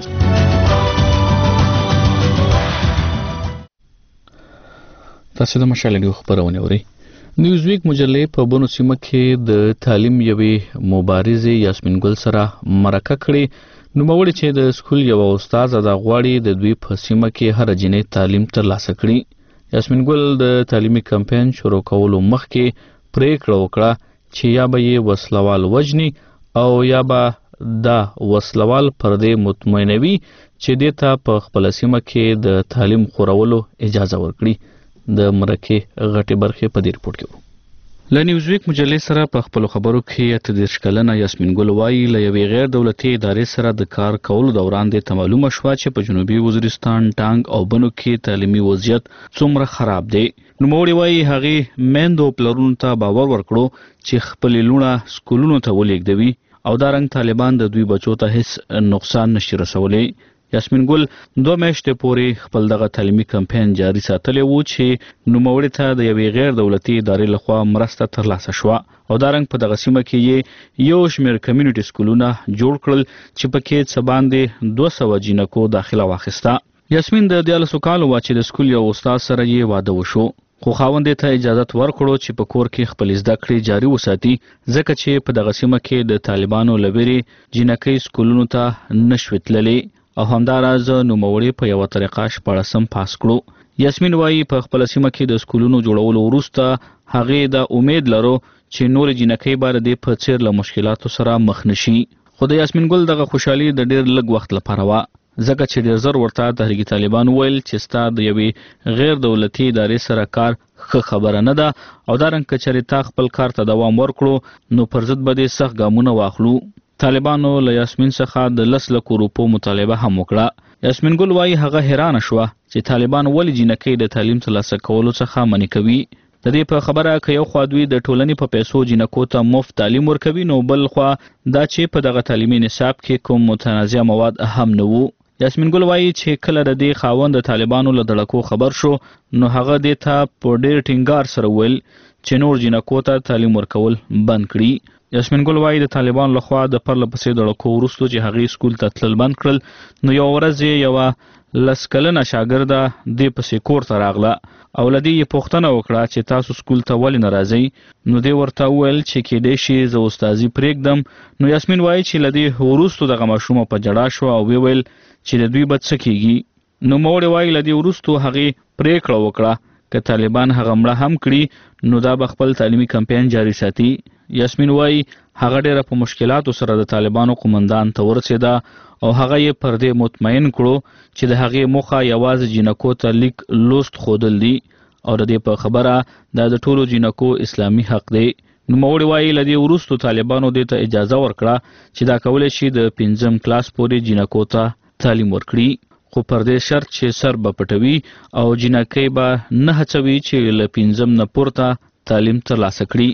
تاسو د مشال ریډیو خبرونه اورئ. نیوز ویک مجلې په بنو سیمه کې د تعلیم یوې مبارزې یاسمین ګل سره مرکه کړې. نوموړې چې د سکول یو استاد د غواړي د دوی په سیمه کې هر جنې تعلیم ترلاسه کړي. یاسمین ګل د تعلیمي کمپاین شروع کولو مخکې پریکړه وکړه چې یا به یې وسلوال وجني او یا به دا وسلوال پر دې مطمئنوي چې دې ته په خپل سیمه کې د تعلیم خورولو اجازه ورکړي. د مرکه غټي برخه په دې رپورت کې له نیوز ویک مجلې سره په خپل خبرو کې اته دېرش کلنه یاسمین ګل وایي له یوې غیر دولتي ادارې سره د کار کولو دوران د معلومه شوه چې په جنوبي وزیرستان، ټانګ او بنو کې تعلیمي وضعیت څومره خراب دی. نوموړې وایي هغې میندو پلرونو ته باور ورکړو چې خپلې لوڼه سکولونو ته ولېږدوي او دا رنګ طالبان د دوی بچو ته هیڅ نقصان نشي رسولی. یاسمین ګل دوه میاشتې پورې خپل دغه تعلیمي کمپاین جاري ساتلی و چې نوموړې ته د یوې غیر دولتي ادارې لخوا مرسته ترلاسه شوه او دا رنګ په دغه سیمه کې یې یو شمېر کمیونټي سکولونه جوړ کړل چې پکې څه باندې دوه سوه جینکو داخله واخیسته. یاسمین د دیارلسو کالو وه چې د سکول یو استاد سره یې واده وشو خو خاوند ته اجازت ورکړو چې په کور کې خپل زده کړې جاري وساتي ځکه چې په دغه سیمه کې د طالبانو له ویرې جینکۍ سکولونو ته نشوې تللی او همداراز نوموړې په یوه طریقه شپاړسم پاس کړو. یاسمین وایي په خپل سیمه کې د سکولونو جوړولو وروسته هغې د امید لرو چې نور جینکۍ به د دې په څیر له مشکلاتو سره مخ نشي. خو د یاسمین ګل دغه خوشحالي د ډېر لږ وخت لپاره وه ځکه چې ډېر زر ورته تحریک طالبان ویل چې ستا د یوې غیر دولتي ادارې سره کار ښه خبره نه ده او دا رنګ که چېرې تا خپل کار ته دوام ورکړو نو پر ضد به دې سخت ګامونه واخلو. طالبانو له یاسمین څخه د لس لکو روپو مطالبه هم وکړه. یاسمین ګل وایي هغه حیرانه شوه چې طالبان ولې جینکۍ د تعلیم ترلاسه کولو څخه منع کوي. د دې په خبره که یو خوا دوی د ټولنې په پیسو جینکو ته مفت تعلیم ورکوي نو بل خوا دا چې په دغه تعلیمي نصاب کې کوم متنازع مواد هم نه وو. یاسمین ګل وایي چې کله د دې خاوند د طالبانو له دړکو خبر شو نو هغه دې ته په ډېر ټینګار سره ویل چې نور جینکو ته تعلیم ورکول بند کړي. یاسمین ګل وایي د طالبان لخوا د پرله پسې دړکو وروسته چې هغې سکول ته تلل بند کړل نو یوه ورځ یې یوه لس کلنه شاګرده دې پسې کور ته راغله او له دې یې پوښتنه وکړه چې تاسو سکول ته ولې نه راځئ نو دې ورته وویل چې کیدای شي زه استازي پرېږدم. نو یاسمین وایي چې له دې وروستو دغه ماشومه په جړا شوه او ویل چې د دوی به څه کیږي. نوموړې وایي له دې وروستو هغې پرېکړه وکړه که طالبان هغه مړه هم کړي نو دا به خپل تعلیمي کمپاین جاري ساتي. یاسمین وایي هغه ډېره په مشکلاتو سره د طالبانو قومندان ته ورسېده او هغه یې پر دې مطمئن کړو چې د هغې موخه یوازې جینکو ته لیک لوست ښودل دي او د دې په خبره دا د ټولو جینکو اسلامي حق دی. نوموړې وایي له دې وروستو طالبانو دې ته اجازه ورکړه چې دا کولی شي د پنځم کلاس پورې جینکو ته تعلیم ورکړي خو پر دې شرط چې سر به پټوي او جینکۍ به نه هڅوي چې له پنځم نه پورته تعلیم ترلاسه کړي.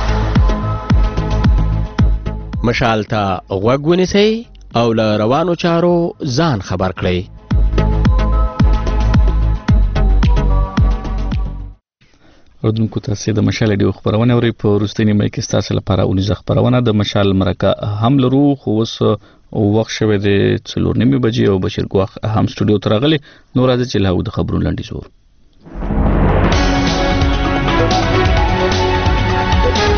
مشال ته غوږ ونیسئ او له روانو چارو ځان خبر کړئ. اردوونکو تاسې د مشال ډیو خبرونه اورئ. په وروستۍ نیمه کې ستاسو لپاره اونیزه خبرونه د مشال مرکه هم لرو خو اوس وخت شوی دی څلور نیمې بجې او بشیر ګواښ هم سټوډیو ته راغلی. نو راځئ چې له هغو د خبرونو لنډیز وورو.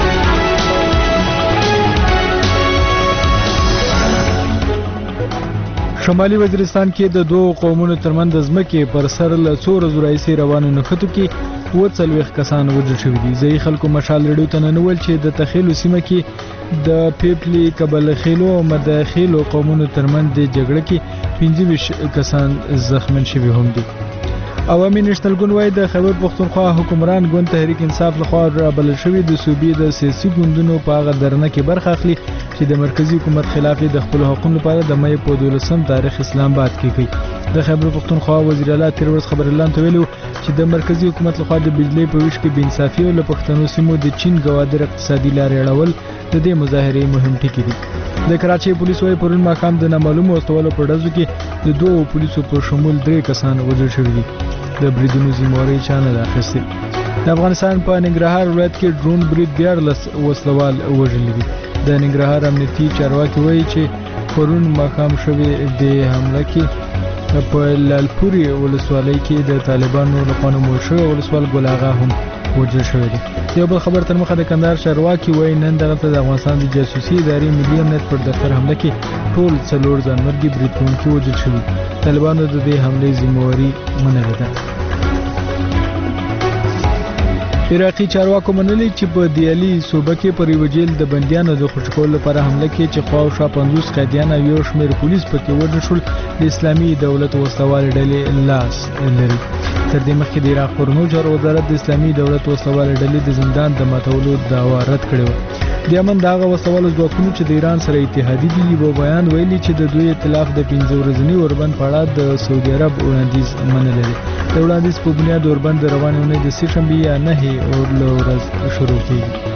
شمالي وزیرستان کې د دوه قومونو ترمنځ د ځمکې پر سر له څو ورځو راهیسې روانو نښتو کې اووه څلوېښت کسان وژل شوي دي. ځایي خلکو مشال رېډیو ته ننوویل چې د تخیلو سیمه کې د پیپلي قبلخیلو او مداخیلو قومونو ترمنځ د جګړه کې پنځه ویشت کسان زخمن شوي هم دي. عوامي نېشنل ګوند وايي د خیبر پښتونخوا حکمران ګوند تحریک انصاف لخوا رابلل شوي د صوبې د سیاسي ګوندونو په هغه درنه کې برخه اخلي چې د مرکزي حکومت خلاف د خپلو حقونو لپاره د مې په دولسم تاریخ اسلام آباد کې کوي. د خیبر پښتونخوا وزیر اعلی تیر ورځ خبر اعلان ته ویلو چې د مرکزي حکومت لخوا د بجلی په ویش کې بېانصافي او له پښتنو سیمو د چین ګوادر اقتصادي لارې اړول د دې مظاهرې مهم ټکي دي. د کراچۍ پولیسو وايي پرون ماښام د نامعلومو وسلوالو په ډزو کې د دوو پولیسو په شمول درې کسان وژل شوي دي. د بریدونو ذمہواري چا نه ده اخیستې. د افغانستان په ننګرهار ولایت کې ډرون برید دیارلس وسلوال وژلي دي. د ننګرهار امنیتي چارواکي وایي چې پرون ماښام شوې د حمله کې په لالپورې ولسوالۍ کې د طالبانو لخوا نومول شوی ولسوال ګل اغا هم وژل شوی دی. یو بل خبر تر مخه د کندهار چارواکي وایي نن دغلته د افغانستان د جاسوسي ادارې ملي امنیت پر دفتر حمله کې ټول څلور ځانمرګي برید کوونکي وژل شوي. طالبانو د دې حملې ذمہواري منلې ده. عراقي چارواکو منلي چې په دیالي صوبه کې پر یو جیل د بندیانو د خوشي کولو لپاره حمله کې چې خواوشا پنځوس قیدیان او یو شمېر پولیس پکې وژل شول د اسلامي دولت وسلوالې ډلې لاس لري. تر دې مخکې د عراق کورنو چارو وزارت د اسلامي دولت وسلوالې ډلې د زندان د ماتولو دعوا رد کړې وه. د یمن د هغه وسلوالو ځواکونو چې د ایران سره اتحادي دي یو بیان ویلي چې د دوی ائتلاف د پنځه ورځني اوربند په اړه د سعودي عرب وړاندیز منلی دی. د وړاندیز په بنیاد اوربند د روانې اونۍ د سې شنبې یا نهې اور ورځ شروع کیږي.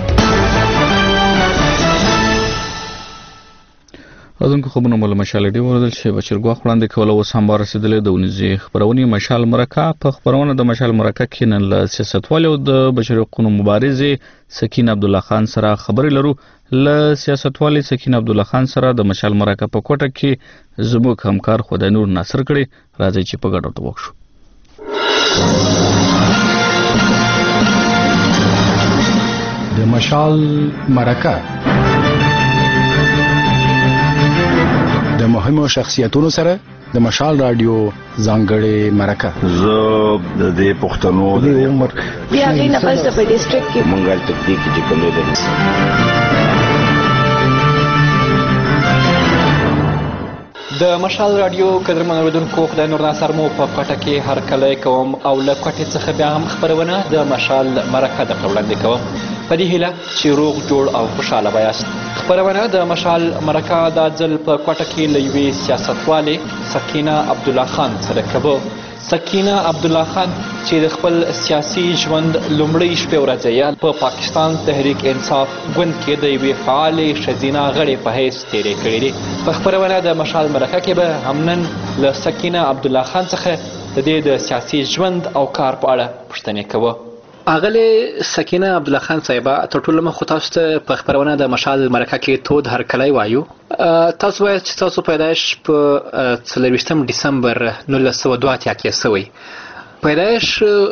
راځونکو خبرونه مو له مشال ډي وردل شي بچرګوا وړاندې کوله اوس هم رسیدلې د ونیزي خبرونه مشال مرکه په خبرونه د مشال مرکه کې نن له سیاستوالو د بشري حقوقو مبارزې سکین عبد الله خان سره خبرې لرو. له سیاستوالو سکین عبد الله خان سره د مشال مرکه په کوټه کې زموږ همکار خدای نور ناصر کړي. راځي چې په ګډه ورته وښو. د مشال مرکه د مهمو شخصیتونو سره د مشال رادیو ځانګړې مرکه. زه د دې پښتنو د عمر بیا غي نه پس په ډیسټریکټ کې مونږه تکتیک چې کوم دی د مشال رادیو قدرمن اوریدونکو خدای نور ناصر مو په کوټه کې هر کله کوم او له کوټې څخه بیا هم خبرونه د مشال مرکه د وړاندې کوم په دې هیله چې روغ جوړ او خوشاله وایاست. خبرونه د مشال مرکه د ځل په کوټه کې له یوې سیاستوالې سکینه عبد الله خان سره کوو. سکینه عبد الله خان چې د خپل سیاسي ژوند لومړی شپې ورځې په پاکستان تحریک انصاف ګوند کې د یوې فعالې ښځینه غړې په حیث تېرې کړې دي. په خبرونه د مشال مرکه کې به هم نن له سکینه عبد الله خان څخه د دې د سیاسي ژوند او کار په اړه پوښتنې کوو. اغله سکینه عبد الله خان صاحب ته ټول مخ تاسو ته په خبرونه د مشال مرکه کې تود هر کله وایو. تاسو وایي چې تاسو پیدایش په څلرویشتم ډسمبر نولس سوه دوه اتیا کې شوی. پیدایش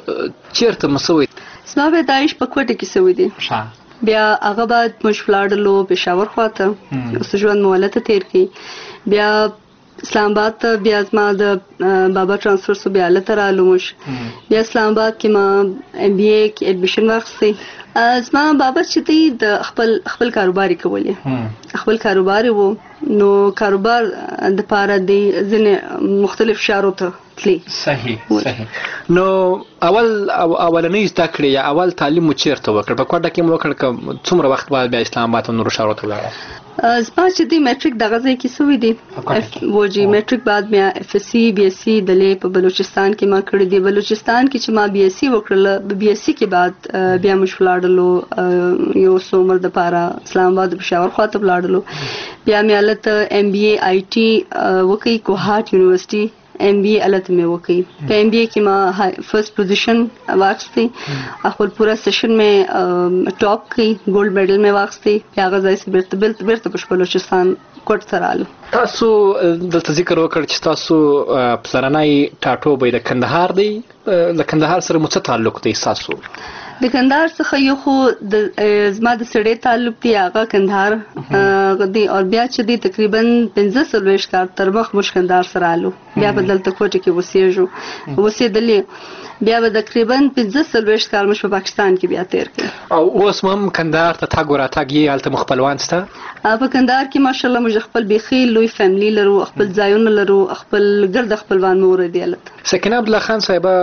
چیرته مسوي؟ زما پیدایش په کوټه کې شوی دی. بیا هغه بعد مش فلاړلو پېښور خواته اوس ژوند مولته تیر کی. بیا اسلام آباد ته بیا زما د بابا ترانسفر سو بیا لته رالو مش. بیا اسلام آباد کې ما ام بي اي کې اډمیشن واخیستی. زما بابا چې دی د خپل خپل کاروبار کولې خپل کاروبار وو نو کاروبار د پاره دی ځنه مختلف شهرو ته تللی. صحیح صحیح. نو اول اولنۍ زده کړې یا اول تعلیم مو چیرته وکړ؟ په کوټه کې مو وکړ که څومره وخت بعد بیا اسلام آباد او نورو شهرو ته ولاړ؟ زما چې دی میټریک دغه ځای کې سوی دی وجی میټریک بعد بیا اف اس سی بی اس سی دلې په بلوچستان کې ما کړی دی. بلوچستان کې چې ما بی اس سی وکړل بی اس سی کې بعد بیا مش فلاړلو یو څومره د پاره اسلام آباد پېښور خواته فلاړلو. بیا مې الته ام بي اي آی ټي وکي کوهات یونیورسيټي ام بي اي الته مې وکي. په ام بي اي کې ما فرست پوزیشن واخیستی. خپل پورا سیشن مې ټاپ کړی ګولډ میډل مې واخیستی. بیا غځای سي بیرته بیرته بیرته په بلوچستان کوټ سره الو. تاسو دلته ذکر وکړ چې تاسو پلرنۍ ټاټوبې د کندهار دی. د کندهار سره مو څه تعلق دی تاسو؟ د کندهار څخه یو خو د زما د سړی تعلق دی هغه کندهار دی او بیا چې دی تقریبا پنځه څلوېښت کال تر مخ موږ کندهار سره آلو بیا به دلته کوټه کې اوسېږو اوسېدلې بیا به تقریبا پنځه څلوېښت کال موږ په پاکستان کې بیا تیر کړ او اوس هم کندهار ته تګ وراتګ یې هلته مو خپلوان شته په کندهار کې ماشاءالله موږ خپل بیخي لوی فیملی لرو خپل ځایونه لرو خپل ګرد خپلوان مو ورته هلته سکینه عبدالله خان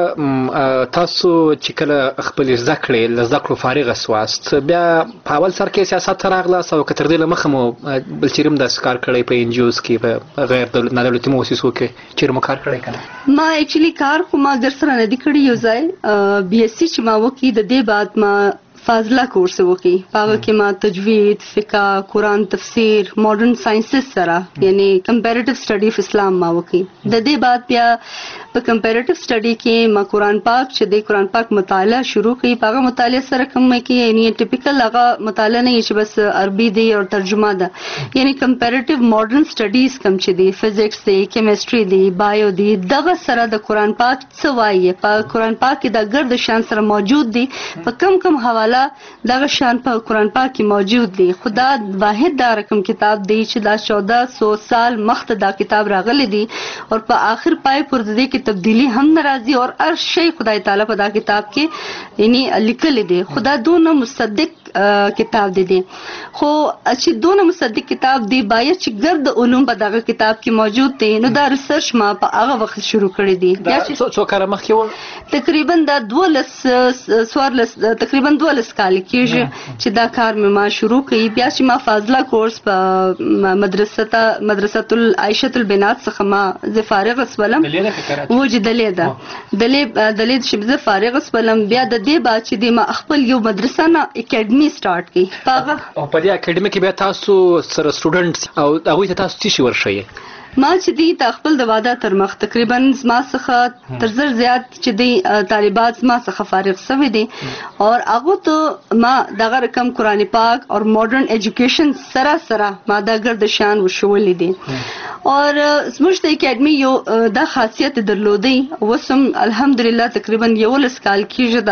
صاحبه تاسو چې کله خپل زده کړې له زده کړو فارغه سواست بیا په اول سر کې سیاست ته راغلاست او که تر دې له مخه مو بل چیرې هم داسې کار کړی په انجیوز کې په غیر نه دولتي مؤسسو کې چیرې مو کار کړی که نه ما ایکچولی کار خو ما در سره نه دی کړی یو ځای بی ایس سی چې ما وکړي د دې بعد ما فاضله کورس وکړي په هغه کې ما تجوید فقه قرآن تفسیر ماډرن ساينسز سره یعنی کمپیریټیو سټډي اف اسلام ما وکړي د دې بعد بیا په کمپیریټیو سټډي کې ما قرآن پاک چې د قرآن پاک مطالعه شروع کړي په هغه مطالعه سره کوم کې یعنی ټیپیکل هغه مطالعه نه چې بس عربي دی او ترجمه ده یعنی کمپیریټیو ماډرن سټډیز کوم چې دی فزکس دی کیمستري دی بایو دی دغه سره د قرآن پاک څه وایي په قرآن پاک کې د ګرد شان سره موجود دی په کم کم حواله دغه شان په قرآن پاک کې موجود دی خدا واحد دا رقم کتاب دی چې دا چودہ سو سال مخته دا کتاب راغلی دی او په آخر پای پر دې کې تبدیلی هم ناراضي او هر شی خدای تعالی په دا کتاب کې یعنی لیکل دی خدا دونه مصدق کتاب دی دی خو چې دونه مصدق کتاب دی باید چې ګرد علوم په دغه کتاب کې موجود دي نو دا ریسرچ ما په هغه وخت شروع کړی دی بیا چې څو کال مخکې و تقریبا دا دولس سوارلس تقریبا دولس کال کېږي چې دا کار مې ما شروع کړی بیا چې ما فاضله کورس په مدرسه مدرسه العائشه البنات څخه ما زه فارغ اسولم وجه دلې ده دلې دلې چې زه فارغ اسولم بیا د دې بعد چې د ما خپل یو مدرسه نه اکیډمي سٹارټ کی پاغه او په دې اکیډمي کې بیا تاسو سره سټوډنټس او هغه ته تاسو څه ورشئ ما چې دی تا خپل د واده تر مخ تقریبا ما څخه تر زر زیات چې دی طالبات ما څخه فارغ شوي دي او هغه ته ما دغه رقم قرآن پاک او ماډرن ایجوکیشن سره سره ما دا ګرد شان وشولې دي اور زموږ د اکیډمي یو دا خاصیت درلودي وسم الحمدلله تقریبا یو لس کال کېږي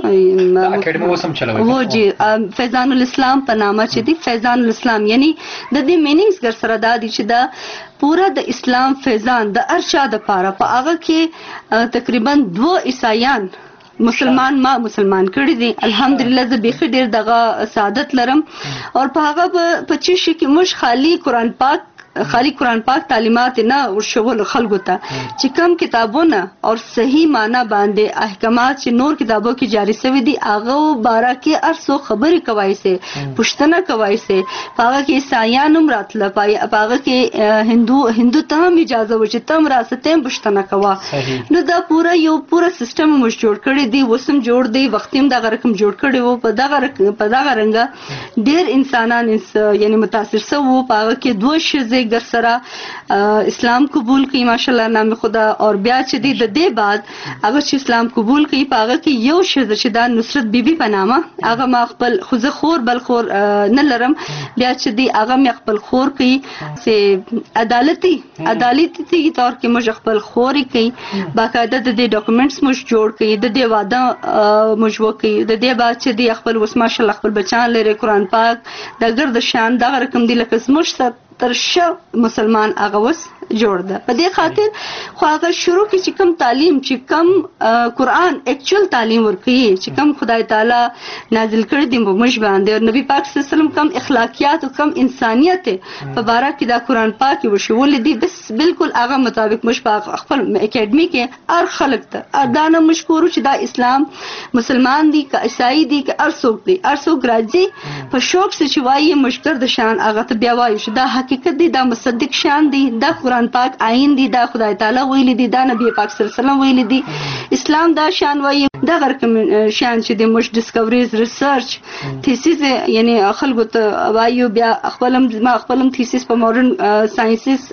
دا اکیډمي وسم چلوي هو جی فیضان الاسلام په نامه چې دی فیضان الاسلام یعنی د دې مینینګز ګر سره دا دي چې دا پورا د اسلام فیضان د ارشاد لپاره په هغه کې تقریبا دو عیسایان مسلمان ما مسلمان کړی دي الحمدلله زه به ډیر دغه سعادت لرم او په هغه په چی شي کې مش خالی قرآن پاک خالی قرآن پاک تعلیمات نه ورشول خلکو ته چې کم کتابونه او صحیح معنی باندې احکامات چې نور کتابو کې جاری شوی دي هغه بارا کې ارسو خبرې کوي سه پښتنه کوي سه هغه کې عیسایان هم راتله پای هغه کې هندو هندو ته هم اجازه و چې تم راسته پښتنه کوا نو دا پورا یو پورا سیستم مش جوړ کړی دی وسم جوړ دی وختیم دا رقم جوړ کړی وو په دا په دا رنګه ډیر انسانان یعنی متاثر سو په هغه کې دوه شزه ګر سره اسلام قبول کړي ماشاءالله نام خدا اور بیا چې دی د دې بعد هغه چې اسلام قبول کړي په هغه کې یو شزه چې دا نصرت بیبي په نامه هغه ما خپل خوځه خور بل خور نه لرم بیا چې دی هغه مې خپل خور کړي سه عدالتي عدالتي طور کې موږ خپل خور کړي باقاعده د دې ډاکومېنټس موږ جوړ کړي د دې واده موږ وکړي د دې بعد چې دی خپل وس ماشاءالله خپل بچان لري قرآن پاک د ګرد شان دا رقم دی لکه موږ سره تر شو مسلمان هغه وس جوړ ده په دې خاطر خو هغه شروع کې چې کم تعلیم چې کم قرآن اکچوال تعلیم ورکړي چې کم خدای تعالی نازل کړی دی په مش باندې او نبی پاک صلی الله علیه وسلم کم اخلاقیات او کم انسانیت په باره کې دا قرآن پاک وشول دي بس بالکل هغه مطابق مش پاک خپل اکیډمي کې هر خلک ته ادانه مشکور چې دا اسلام مسلمان دي که عیسائی دي که ارسوک دي ارسوک راځي په شوق سره چې وایي مشکر د شان هغه ته بیا وایي چې دا حقیقت دی دا مصدق شان دی دا قرآن پاک آئین دی دا خدای تعالی ویلی دی دا نبی پاک صلی الله علیه وسلم ویلی دی اسلام دا شان وایي دا غرکم شان چې د مش ډیسکوریز ریسرچ تھیسیس یعنی خلکو ته وایو بیا خپلم ما خپلم تھیسیس په ماډرن ساينسز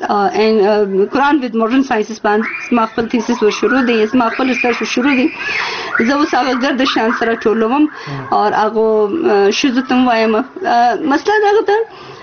ان قرآن وذ ماډرن ساينسز باندې ما خپل تھیسیس و شروع دی ما خپل ریسرچ شروع دی زه اوس هغه ګرد شان سره ټولوم او هغه شذتم وایم مسله دا ده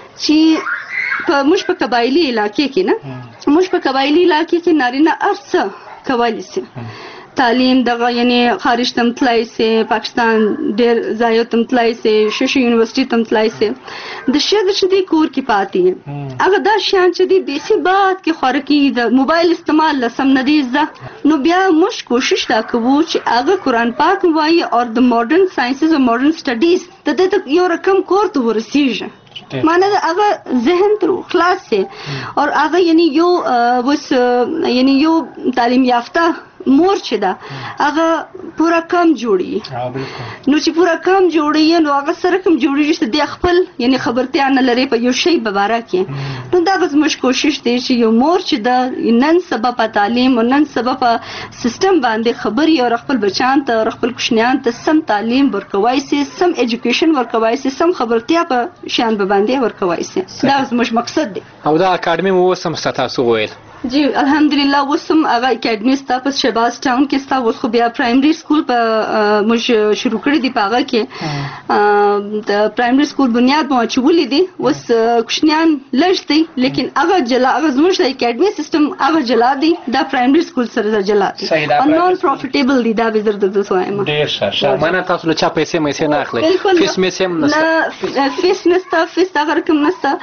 چې په موږ په قبایلی علاقې کې نه موږ په قبایلی علاقې کې نارینه ارڅ کولی سي تعلیم دغه یعنی خارج تم تلای سي پاکستان ډېر ځایو تم تلای سي شوشي یونیورسيټي تم تلای سي د شید شدي کور کې پاتې هغه دا شان چې دی بیسي بعد کې خورکی د موبایل استعمال لسم ندیز ده نو بیا مش کوشش دا کوو چې هغه قرآن پاک وایي او د ماډرن ساينسز او ماډرن سټډیز د دې یو رقم کور ته ورسیږي معنی دا هغه ذهن تر خلاص سي او هغه یعنی یو وس یعنی یو تعلیم یافته مور چې دا هغه پورا کم جوړي نو چې پورا کم جوړي نو هغه سره کم جوړي چې د خپل یعنی خبرتیا نه لري په یو شی بباره کې نو دا غوښمش کوشش دی چې یو مور چې دا نن سبب په تعلیم او نن سبب په سیستم باندې خبري او خپل بچان ته خپل کوشنیان ته سم تعلیم ورکوي سي سم ایجوکیشن ورکوي سي سم خبرتیا په شان باندې ورکوي سي دا زموږ مقصد دی او دا اکیډمي مو سم ستاسو ویل جی الحمدلله وسم هغه اکیډمي ستا په شهباز ټاون کې ستا اوس خو بیا پرایمري سکول په موږ شروع کړی دی په هغه کې د پرایمري سکول بنیاد مو اچولې دي اوس کوشنیان لږ دي لیکن هغه جلا هغه زموږ د اکیډمي سیستم هغه جلا دی دا پرایمري سکول سره جلا دی او نون پروفیټیبل دی دا به زر د وایم ډیر ښه مانه تاسو له چا پیسې مې نه اخلي فیس مې سم نه فیس نستا فیس دا رقم نستا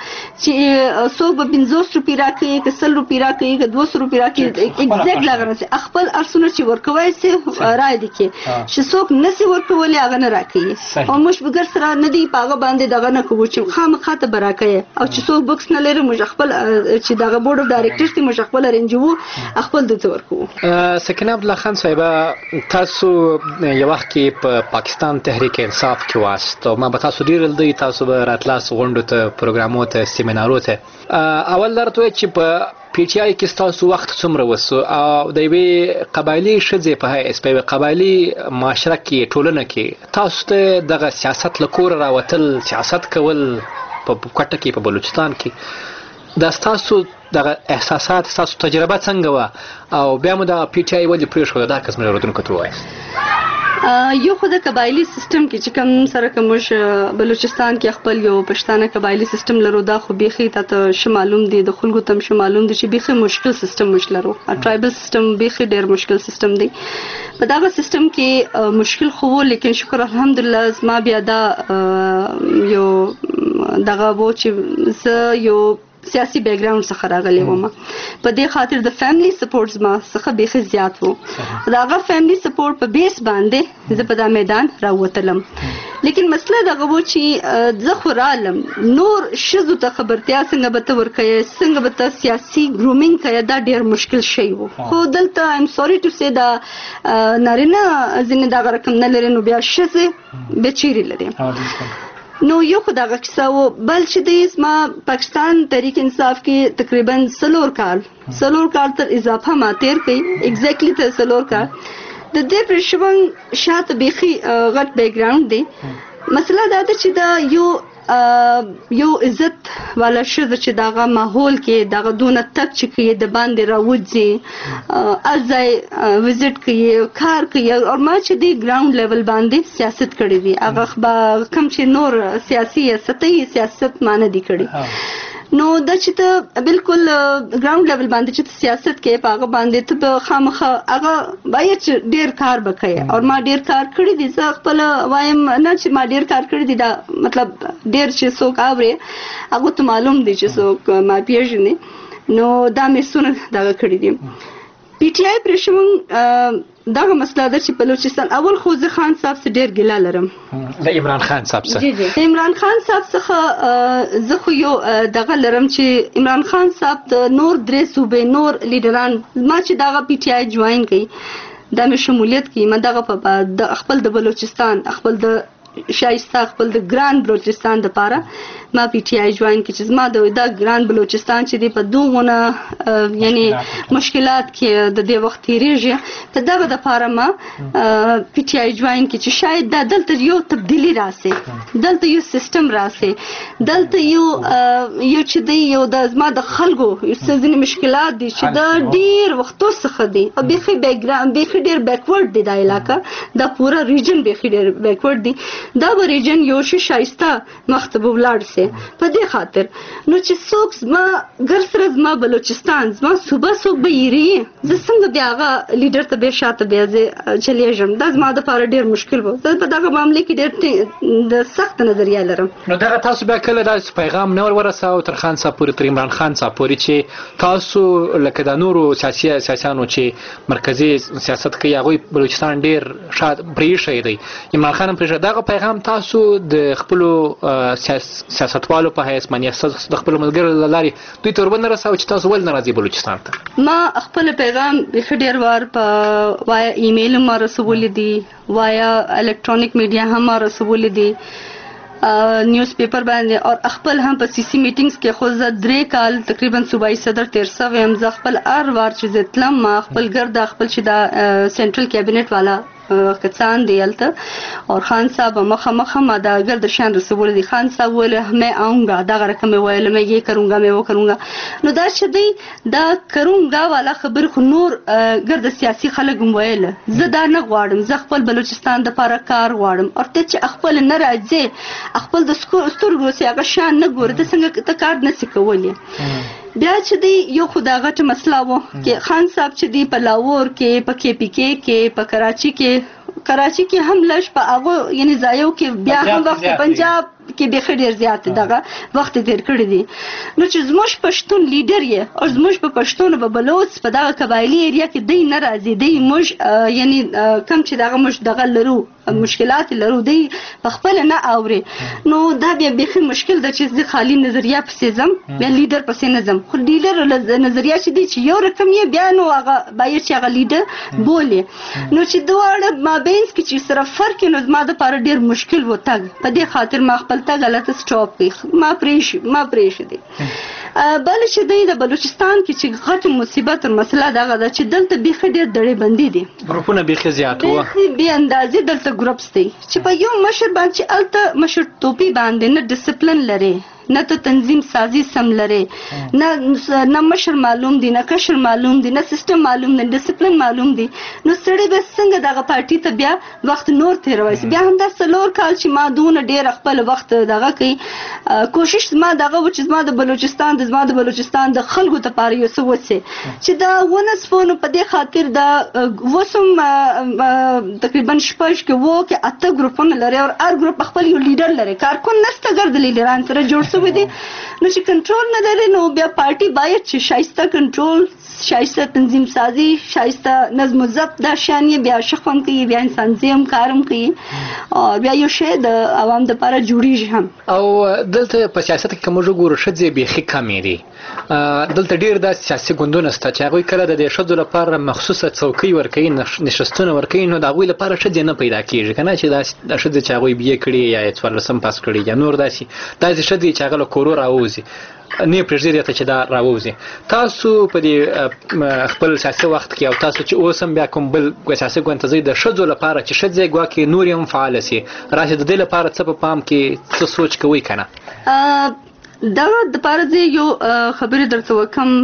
چې څو به پنځوس روپۍ راکړي که سل روپۍ راکړي که دو سو روپۍ راکړي ایگزیکټ لاغره سي خپل ارسونه چې ورکوي سي راي دي کې چې څوک نسی ورکولي هغه نه راکړي او موږ بغیر سره نه دی پاغه باندې دغه نه کوو چې خامخا ته براکړي او چې څوک بوکس نه لري موږ خپل چې دغه بورډ اف ډایریکټرز ته موږ خپل ارنجو خپل د تور کوو سکینه عبد الله خان صاحب تاسو یو وخت کې په پاکستان تحریک انصاف کې واسطه ما به تاسو ډیر لدی تاسو به راتلاس غونډو ته پروګرامو ته سیمینارو ته اول درته چې په پی ټی آی کې تاسو وخت څومره وسو او د یوې قبایلی شذې په هیڅ په قبایلی معاشره کې ټولنه کې تاسو ته دغه سیاست لکور راوتل سیاست کول په کوټه کې په بلوچستان کې د تاسو دغه احساسات تاسو تجربه څنګه و او بیا مو د پی ټی آی ولې پرې شو دا قسم راوتونکو ته وایي یو خو د قبایلی سیستم کې چې کوم سره کوم بلوچستان کې خپل یو پښتانه قبایلی سیستم لرو دا خو بيخي ته شمالوم دي د خلکو تم شمالوم دي چې بيخي مشکل سیستم مش لرو ټرایبل سیستم بيخي ډېر مشکل سیستم دی په دا سیستم کې مشکل خو لیکن شکر الحمدلله ما بیا دا یو دغه وو چې ز یو سیاسي بیک ګراوند څخه راغلی وم په دې خاطر د فیملی سپورټز ما څخه به زیات وو دا هغه فیملی سپورټ په بیس باندې زه په دا میدان راوتلم لیکن مسله دا غو چې زه خو رالم نور شزو ته خبرتیا څنګه به تور کوي څنګه به ته سیاسي ګرومینګ کوي دا ډیر مشکل شی وو خو دلته ایم سوري ټو سي دا نارینه ځینې دا رقم نه لري نو بیا شزه بچیری لري نو یو خدا غکسا و بل چې د ما پاکستان تحریک انصاف کې تقریبا سلور کال سلور کال تر اضافه ما تیر کړي ایگزیکټلی تر سلور کال د دې پرشبن شاته بيخي غټ بیک ګراوند دی مسله دا ده چې دا یو یو عزت والا شذ چې داغه ماحول کې داغه دونه تک چې کې د باندې راوځي ازای وزټ کې کار کوي او ما چې دی ګراوند لیول باندې سیاست کړی دی هغه خبر کم چې نور سیاسي سطحي سیاست مان دي کړی نو د چې ته بالکل ګراوند لیول باندې چې سیاست کې پاغه باندې ته خامخه هغه باید ډیر کار وکړي او ما ډیر کار کړی دي زه خپل وایم نه چې ما ډیر کار کړی دي دا مطلب ډیر چې څوک اوري هغه ته معلوم دي چې څوک ما پیژني نو دا مې سونه دا کړی دي پی ټی آی پرشمن دغه مسله ده چې بلوچستان اول خو زه خان صاحب سره ډیر ګیله لرم د عمران خان صاحب سره جی جی عمران خان صاحب څخه زه خو یو دغه لرم چې عمران خان صاحب د نور درې صوبې نور لیډران ما چې دغه پی ټی آی جوائن کړي د مې شمولیت کړي ما دغه په خپل د بلوچستان خپل د شایسته خپل د ګران بلوچستان د پاره ما پی ټی آی جوائن کړي چې ما د دا ګران بلوچستان چې دی په دوغونه یعنی مشکلات کې د دې وخت تیریږي ته دغه د پاره ما پی ټی آی جوائن کړي چې شاید د دلته یو تبدیلی راسي دلته یو سیستم راسي دلته یو یو چې دی یو د زما د خلکو څه مشکلات دي چې د ډیر وختو څخه دي او بيخي بیک ګراوند بيخي ډیر بیکورډ دي دا علاقہ دا پورا ریجن بيخي ډیر بیکورډ دي دا به ریجن یو شي شایسته مخته به ولاړ سي په دې خاطر نو چې څوک زما ګر سره زما بلوچستان زما صوبه څوک به یېري زه څنګه بیا هغه لیډر ته بیا شاته بیا زه چلیږم دا زما دپاره ډېر مشکل به زه په دغه معاملې کې ډېر د سخت نظریه لرم. نو دغه تاسو بیا کله داسې پیغام نه ور ورساو تر خان صاحب پورې تر عمران خان صاحب پورې چې تاسو لکه د نورو سیاسي سیاسیانو چې مرکزي سیاست کوي هغوی بلوچستان ډېر شاید پرېښی دی عمران خان هم پرېښی دغه پیغام تاسو د خپلو سیاستوالو په حیث باندې د خپلو ملګرو له لارې دوی ته ور ونه رساو چې تاسو ولې نه راځئ بلوچستان ته؟ ما خپل پیغام بیخي ډېر وار په وایا ایمیل هم رسولی دي وایا الکترونیک میډیا هم رسولی دي نیوز پیپر باندې او خپل هم په سی سی میټینګز کې خو زه درې کال تقریبا صوبایي صدر تیر شوی یم. زه خپل هر وار چې زه تلم ما خپل ګرده خپل چې دا سنټرل کابینټ والا کسان دی هلته اور خان صاحب مخامخ ما دا ګرد شان رسول دي خان صاحب ویل میں آؤں گا دا رقم ویل میں یہ کروں گا میں وہ کروں گا نو دا چې دی دا کروں گا والا خبر خو نور ګرد سیاسي خلک ویل زه دا نه غواړم زه خپل بلوچستان د پاره کار غواړم او ته چې خپل نه راځي خپل د سترګو سي هغه شان نه ګورې ته څنګه ته کار نه سي کولی. بیا چې دی یو خدا غټ مسله و چې خان صاحب چې دی په لاهور کې په کې پی کې کې په کراچي کې کراچي کې هم لږ په هغه یعنی ځایو کې بیا هم وخت پنجاب کې به ډېر زیات دغه وخت تیر کړی دی نو چې زموږ پښتون لیډر یې او زموږ په پښتون په بلوچ په دغه قبایلی ایریا کې دی نه راځي دی موږ یعنی کم چې دغه موږ دغه لرو مشکلات لرو دی په خپل نه اوري نو دا بیا به مشکل د چې زه خالی نظریه پسې زم بیا لیډر پسې نه زم خو لیډر نظریه چې دی چې یو رقم یې بیا نو هغه باید چې هغه لیډر بولي نو چې دواړه مابینس کې چې سره فرق نو زما دپاره ډېر مشکل و تګ په دې خاطر ما خپل تګ هلته سټاپ کړي ما پرېښي ما پرېښي دی. بل چې دی د بلوچستان کې چې غټ مصیبت او مسله دغه ده چې دلته بیخي ډېر دړې بندي دي ګروپونه بیخي زیات وو بیخي بې اندازې دلته ګروپس دی چې په یو مشر باندې چې هلته مشرتوبي باندې نه ډسپلن لري نه ته تنظیم سازی سم لري نه نه مشر معلوم دي نه کشر معلوم دي نه سیستم معلوم نه ډسپلن معلوم دي نو سړی به څنګه دغه پارټي ته بیا وخت نور تیروي بیا هم دا څلور کال چې ما دونه ډېر خپل وخت دغه کوي کوشش ما دغه و چې ما د بلوچستان د زما د بلوچستان د خلکو ته پاره یو څه وڅې چې دا ونه سپونو په دې خاطر دا وسم تقریبا شپږ کې وو کې اته ګروپونه لري او هر ګروپ خپل یو لیډر لري کارکون نسته ګرځي لیډران سره جوړ شوی دي نو چې کنټرول نه لري نو بیا پارټي باید چې شایسته کنټرول شایسته تنظیم سازی شایسته نظم و ضبط دا شان یې بیا شخم کوي بیا انسان زیم کارم کوي او بیا یو شی د عوام دپاره جوړیږي هم او دلته په سیاست کې کوم ژغور ښځې بیخي کمې دي دلته ډېر داسې سیاسي ګوندونه شته چې هغوی کله د دې ښځو لپاره مخصوصه څوکۍ ورکوي نشستونه ورکوي نو د هغوی لپاره ښځې نه پیدا کېږي که نه چې داسې ښځې چې هغوی بي اې کړي یا یې څوارلسم پاس کړي یا نور داسې داسې ښځې چې هغه له کورو راووځي نه پرېږدي ته چې دا راووځي تاسو په دې خپل سیاسي وخت کې او تاسو چې اوس هم بیا کوم بل سیاسي ګوند ته ځئ د ښځو لپاره چې ښځې ګواکې نور هم فعاله سي راشي د دې لپاره څه په پام کې څه سوچ کوئ که نه دغه دپاره زه یو خبرې درته وکړم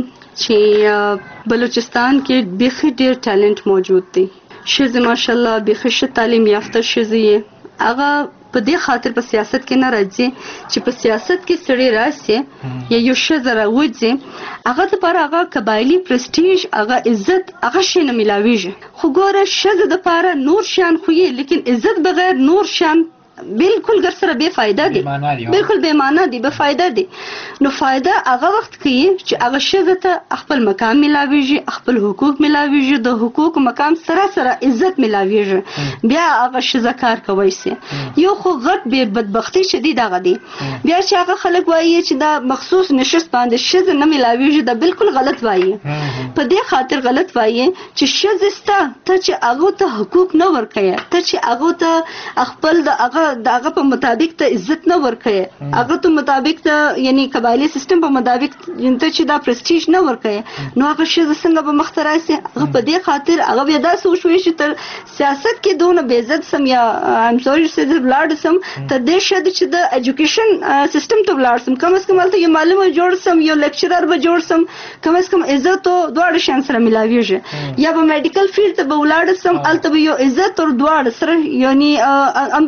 چې بلوچستان کې بیخي ډېر ټالنټ موجود دی ښځې ماشاءالله بیخي ښه تعلیم یافته ښځې یې هغه په دې خاطر په سیاست کې نه راځي چې په سیاست کې سړی راسي یا یو ښځه راوځي هغه دپاره هغه قبایلي پرسټیج هغه عزت هغه شی نه میلاویږي خو ګوره ښځه دپاره نور شیان خو یې لیکن عزت بغیر نور شیان بالکل ګر سره بے فایده دي بالکل بے معنا دي بے فایده دي نو فایده هغه وخت کوي چې هغه ښځه ته خپل مقام ملاویږي خپل حقوق ملاویږي د حقوق مقام سره سره عزت ملاویږي بیا هغه ښځه کار کوي سي یو خو غټ به بدبختی شدید هغه دي بیا چې هغه خلک وایي چې دا مخصوص نشست باندې ښځه نه ملاویږي دا بالکل غلط وایي په دې خاطر غلط وایي چې ښځه ستا ته چې هغه ته حقوق نه ورکوي ته چې هغه ته خپل د هغه داغه په مطابق ته عزت نه ورکوي هغه ته مطابق ته یعنی قبایلی سیستم په مطابق ته چې دا پرستیج نه ورکوي نو هغه ښځه څنګه به مخ ته راسي هغه په دې خاطر هغه بیا داسې وشوي چې تر سیاست کې دونه بې عزت سم یا ایم سوري چې زه ولاړ سم تر دې ښه چې د ایجوکیشن سیستم ته ولاړ سم کم از کم هلته یو معلم جوړ سم یو لیکچرر به جوړ سم کم از کم عزت او دواړه شیان سره ملاویږي یا په میډیکل فیلډ ته به ولاړ سم هلته به یو عزت او دواړه سره یعنی ام روزګار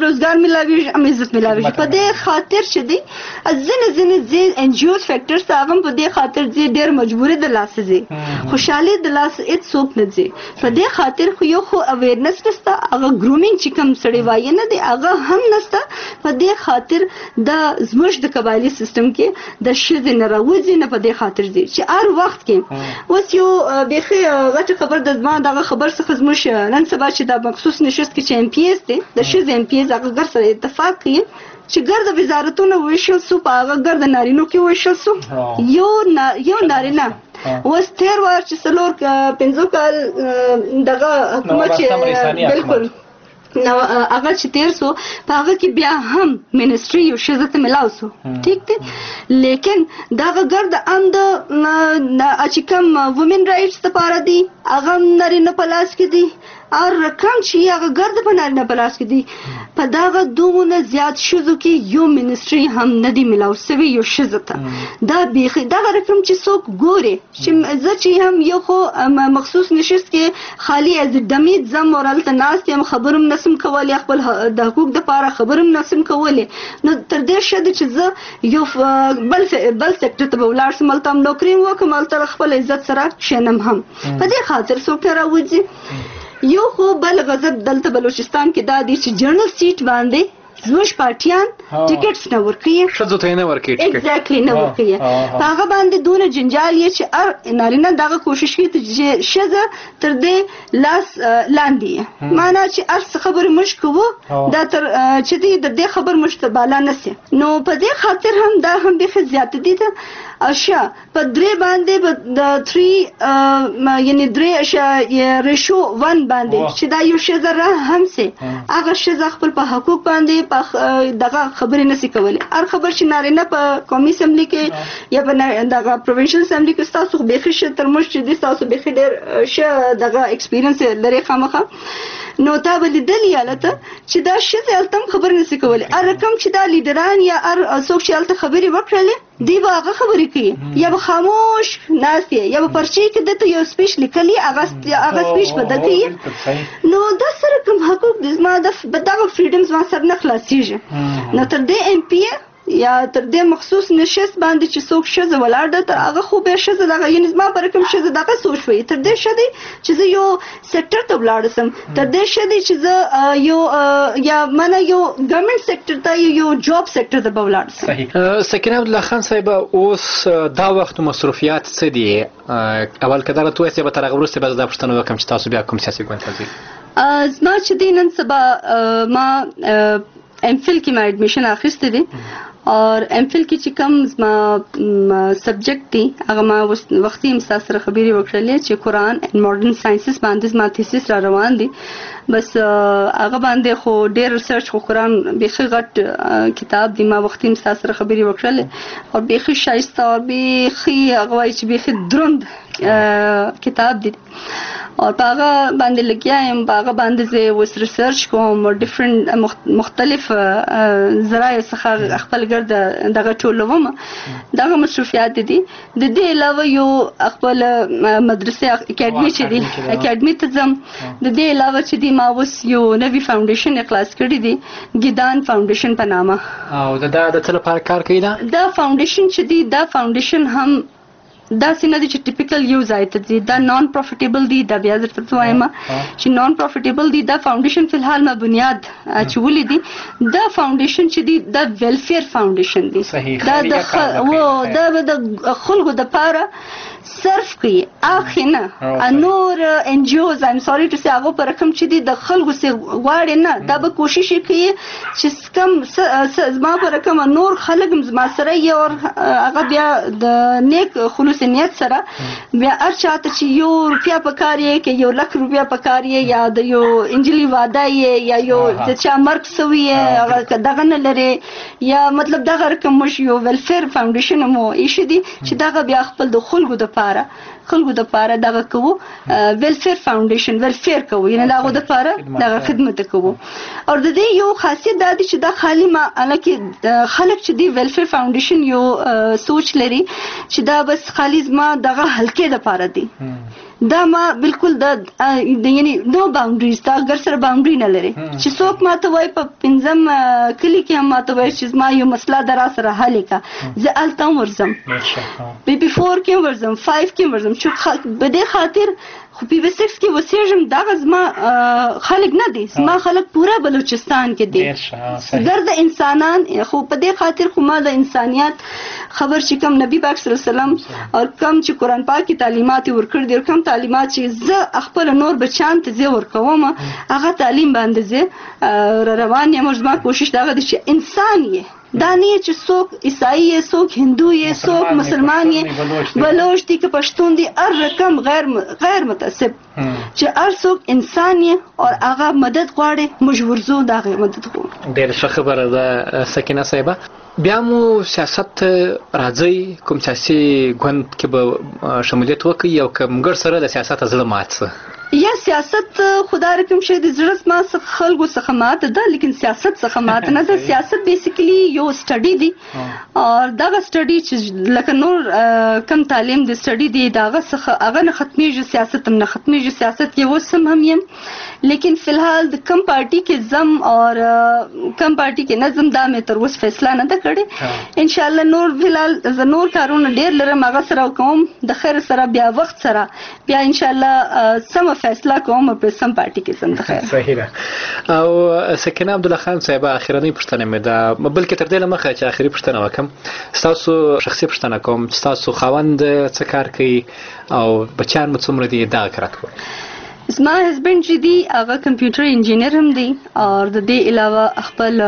ملاویږي هم عزت ملاویږي. په دې خاطر چې دی ځینې ځینې ځې ان جی اوز فیکټرز هغه په دې خاطر ځې ډېر مجبوري د لاسه ځي، خوشحالي د لاسه هېڅ څوک نه ځي. په دې خاطر خو یو خو اویرنس نشته، هغه ګرومینګ چې کوم سړی وایي نه دی هغه هم نشته. په دې خاطر د زموږ د قبایلي سیستم کې د ښځې نه راوځي نه په دې خاطر ځي چې هر وخت کې اوس یو بیخي غټه خبر د زما دغه خبر څخه زموږ نن سبا چې دا مخصوص نشست کې چې ایم پی ایس دی د ښځې ایم پی ایس هغه ګر سره اتفاق کوي چې ګرد وزارتونه ویشل سو په هغه ګرد نارینو کې ویشل سو. یو نا یو نارینه اوس تیر وار چې څلور پنځه کال دغه حکومت چې بالکل نو هغه چې تیر سو په هغه کې بیا هم منسټري یو ښځه ته ملاو سو، ٹھیک دی. لیکن دغه ګرد ام د چې کوم وومن رائټس لپاره دی هغه نارینه په لاس کې دی، او رقم چې هغه ګرد په نارینه په لاس کې دی. په دغه دومره زیات ښځو کې یو منسټري هم نه دی ملاو سوی یو ښځه ته. دا بیخي دغه رقم چې څوک ګوري چې زه چې هم یو خو مخصوص نشست کې خالي از دمید زم ورالته ناست یم خبرم نسم کولی، خپل د حقوق دپاره خبرم نسم کولی، نو تر دې ښه ده چې زه یو بل بل سیکټر ته به ولاړ شم، هلته هم نوکري وکړم، هلته خپل عزت سره کښېنم هم. په دې خاطر څوک نه راوځي. یو خو بل غضب دلته بلوچستان کې دا دی چې جنرال سیټ باندې زموږ پارټیان ټیکټس نه ورکوي، ښځو ته یې نه ورکوي ټیکټ، ایگزیکټلی نه ورکوي. په هغه باندې دونه جنجال یې چې هر نارینه دغه کوشش کوي چې ښځه تر دې لاس لاندې معنا چې هر څه خبرې موږ کوو دا تر چې دی د دې خبر موږ ته بالا نه سي. نو په دې خاطر هم دا هم بیخي زیاته دي ته اشیا په درې باندې په د تھری یعنی درې اشیا ریشو ون باندې چې دا یو ښځه را هم سي هغه ښځه خپل په حقوق باندې په دغه خبرې نسی کولی. هر خبر چې نارینه په قومي اسمبلی کې یا په دغه پروینشل اسمبلی کې تاسو بیخي ښه تر موږ چې دي تاسو بیخي ډېر ښه دغه ایکسپیرینس لري خامخا، نو تا به لیدلی هلته چې دا ښځې هلته هم خبرې نسی کولی. هر رقم چې دا لیډران یا هر څوک چې هلته خبرې وکړلې دی به هغه خبرې کوي، یا به خاموش ناست یا به پرچې کې دته یو سپیچ لیکلی هغه سپیچ به ده کوي. نو دا سره کوم حقوق دي زما دغه فریډم زما سره نه خلاصېږي. نو تر دې ایم پی یا تر دې مخصوص نشست باندې چې څوک ښځه ولاړ ده تر هغه خو بیا ښځه دغه یعنې زما په رقم ښځه دغه سوچ وي تر دې ښه دی چې زه یو سیکټر ته ولاړه سم، تر دې ښه دی چې زه یو یا منه یو ګورنمنټ سیکټر ته یو جاب سیکټر ته به ولاړ سم. صحیح. سکینه عبدالله خان صاحب اوس دا وخت مصروفیات څه دي؟ اول که دغه تویسې به تر هغه وروسته به زه دا پوښتنه وکړم چې تاسو بیا کوم سیاسي ګوند ته ځئ؟ زما چې دی نن سبا ما ایم فل کې ما ایډمیشن اخیستی دی اور ایم فل کې چې کوم زما سبجیکټ دی هغه ما وختي هم ستاسو سره خبرې وکړلې چې قرآن اینډ ماډرن ساینسز باندې زما تھیسیس را روان دی. بس هغه باندې خو ډېر ریسرچ خو قرآن بیخي غټ کتاب دی، ما وختي هم ستاسو سره خبرې وکړلې او بیخي ښایسته او بیخي هغه وایي چې بیخي دروند کتاب دی اور په هغه باندې لګیا یم، په هغه باندې زه اوس ریسرچ کوم، ډفرنټ مختلف ذرایع څخه خپل ګرد دغه ټولوم. دغه مصروفیات دي. د دې علاوه یو خپل مدرسې اکیډمي چې دی اکیډمي ته ځم. د دې علاوه چې دی ما اوس یو نوی فاونډیشن اخلاص کړی دی ګیدان فاونډیشن په نامه، او دا د څه لپاره کار کوي؟ دا دا فاونډیشن چې دی دا فاونډیشن هم دا څنګه دي چې ټیپیکل یو ځای ته دي، دا نان پروفیټیبل دي. دا بیا درته وایم چې نان پروفیټیبل دي. دا فاونډیشن فی الحال ما بنیاد اچولې دي. دا فاونډیشن چې دي دا ویلفیر فاونډیشن دي، دا د و دا د خلکو د پاره صرف کوي اخی نه نور ان جی اوز ایم سوري ټو سي هغه په رقم چې دي د خلکو سي غواړي نه، دا به کوشش کوي چې کم زما په رقم نور خلک زما سره یې او هغه بیا د نیک خلوص نیت سره بیا هر چاته چې یو روپیا پکار یې کې یو لک روپیا پکار یې یا د یو انجلی واده یې یا یو د چا مرګ سوی یې دغه نه لري یا مطلب دغه رقم مش یو ویلفیر فاونډیشن مو ایشي دي چې دغه بیا خپل د خلکو د پاره خلکو د پاره دغه کوو ویلفیر فاونډیشن ویلفیر کوو یعنی دغه د پاره دغه خدمت کوو. او د دې یو خاصیت دا دی چې دا خالی ما الکه خلک چې دی ویلفیر فاونډیشن یو سوچ لري چې دا بس خالی خالي زما دغه حلقې د پاره دی دا ما بالکل د یعنی نو باونډریز تا اگر سره باونډری نه لري چې څوک ماته وای په پنځم کلی کې هم ماته وای چې ما یو مسله درا سره حل کا زه التم ورزم بي بي فور کې ورزم فایو کې ورزم چې به دې خاطر خو پی بي سکس کې وسیږم دا زما خلک نه دي زما خلک پورا بلوچستان کې دي ګرد انسانان خو په دې خاطر خو ما د انسانيت خبر چې کوم نبی پاک صلی الله علیه وسلم او کوم چې قران پاک کې تعلیمات ورکړ دي کوم تعلیمات چې زه خپل نور بچان ته زه ورکوم هغه تعلیم باندې زه روان یم زما کوشش دا غواړي چې انسان یې دا نه چې څوک عیسائی یې څوک هندو یې څوک مسلمان یې بلوچ دي که پښتون دي هر رقم غیر غیر متعصب چې هر څوک انسان یې او هغه مدد غواړي موږ ورزو دا غي مدد غواړو. ډېر ښه خبره ده سکینه صاحبه. بیا مو سیاست راځي کوم سیاسي ګوند کې به شمولیت وکړي او کوم ګر سره د سیاست زړه مات څه یا سیاست خدا رقم شه د زړه ما څخه خلکو څخه مات ده لیکن سیاست څخه مات نه ده. سیاست بیسیکلی یو سټډي دی او دا سټډي چې لکه نور کم تعلیم د سټډي دی دا څخه هغه نه ختميږي سیاست هم نه ختميږي سیاست یو سم هم یم لیکن فلحال د کم پارټي کې زم او کم پارټي کې نظم دا مې تر اوس فیصله نه ده کړې ان شاء الله نور فلحال ز نور کارونه ډېر لرم هغه سره کوم د خیر سره بیا وخت سره بیا ان شاء الله سم فیصله کوم په سم پارټي کې سم خیر. صحیح ده. او سکینه عبد الله خان صاحب اخیرنی پښتنه مې ده بلکې تر دې لمخه چې اخیری پښتنه وکم تاسو شخصي پښتنه کوم تاسو خاوند څه کار کوي او بچان مو څومره دي دا کار کوي؟ زما هسبند چې دی هغه کمپیوټر انجینر هم دی او د دې علاوه خپل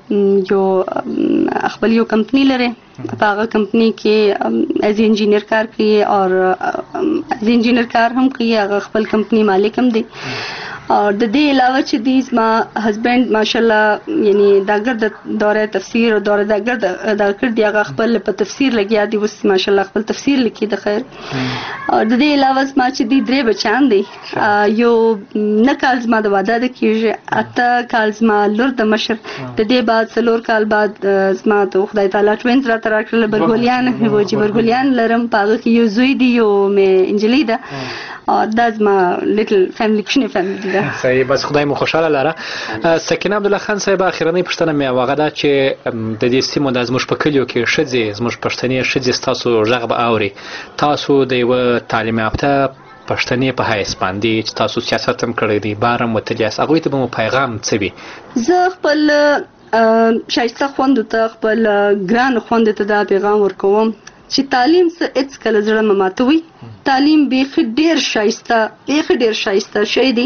یو خپل یو کمپنی لري په هغه کمپنی کې ایز انجینر کار کوي او ایز انجینر کار هم کوي هغه خپل کمپنی مالک هم دی او د دې علاوه چې دی زما هسبند ماشاءالله یعنی دا ګرد دوره تفسیر او دوره دا ګرد دا کړ دی هغه خپل په تفسیر لګیا دی اوس ماشاءالله خپل تفسیر لیکي د خیر او د دې علاوه زما چې دی درې بچان دی یو نه کال زما د واده د کیږي اته کال زما لور د مشر د دې بعد څلور کال بعد زما ته خدای تعالی ټوینز را تر کړل برګولیان هو چې برګولیان لرم پاغه کې یو زوی دی یو مې انجلی ده او دا زما لیټل فیملی کښنه فیملی ده. صحیح بس خدای مو خوشاله لاره. سکینه عبد الله خان صاحب اخیرنی پښتنه مې واغه دا چې د دې سیمو د زموږ په کلیو کې شځې زموږ پښتنې شځې تاسو ژغ به اوري تاسو د یو تعلیم یافته پښتنې په حیث باندې چې تاسو سیاست هم کړی دی بارم متلیاس هغه ته مو پیغام څه وي؟ زه خپل شایسته خوند ته خپل ګران خوند ته دا پیغام ورکوم چې تعلیم څه اڅ کله زړه مماتوي تعلیم به ډیر شایسته به ډیر شایسته شي دی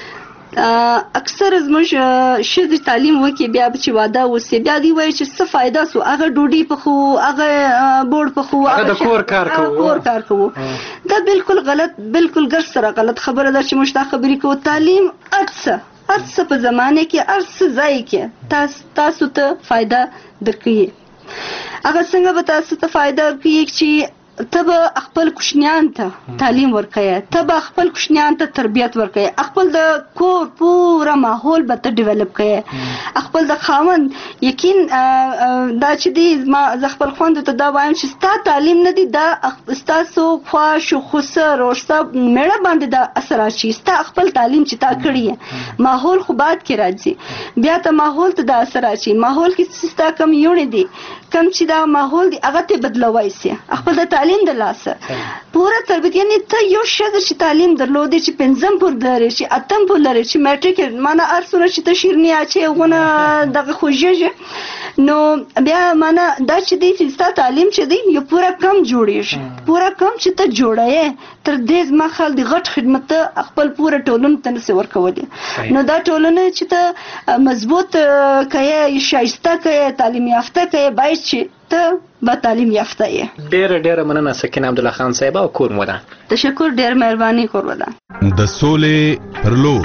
اکثر زموږ شذ تعلیم وکي بیا چې واده وسی بیا دی وای چې څه فائدہ سو هغه ډوډۍ په خو هغه بورډ په خو هغه د کور کار کوو کور کار کوو دا بالکل غلط بالکل ګر سره غلط خبره ده چې موږ دا خبرې کوو تعلیم اڅ اڅ په زمانه کې ارڅ ځای کې تاسو تاسو ته فائدہ درکړي هغه څنګه به تاسو ته فائدہ ورکړي چې ته به خپل کوشنیان ته تعلیم ورکړې ته به خپل کوشنیان ته تربیت ورکړې خپل د کور پورا ماحول به ته ډیولپ کړې خپل د خاوند یقین دا چې دی ما ز خپل خوند ته دا وایم چې ستا تعلیم نه دی دا ستاسو خواش او خسر او ستا مړه باندې دا اثر اچي ستا خپل تعلیم چې تا کړی ماحول خو باد کې راځي بیا ته ماحول ته دا اثر اچي ماحول کې ستا کم یونی دی کم چې دا ماحول دی هغه ته بدلوي سي خپل د تعلیم د لاسه پورا تربیت یعنی ته یو شذ چې تعلیم درلودي چې پنځم پور لري چې اتم پور لري چې میټریک معنا ارسونه چې تشیرنی اچي غونه دغه خوږه نو بیا معنا دا چې دی چې ستا تعلیم چې دی یو پورا کم جوړیږي پورا کم چې ته جوړې تر دې ما خل دی غټ خدمت خپل پورا ټولن ته نس ورکولې نو دا ټولنه چې ته مضبوط کړي شایسته کړي تعلیم یافته کړي بای چې ته با تعلیم یافته یې. ډېر ډېر مننه سکینه عبد الله خان صاحب او کور مو ده. تشکر ډېر مهرباني کور ودا. د سولې پر لور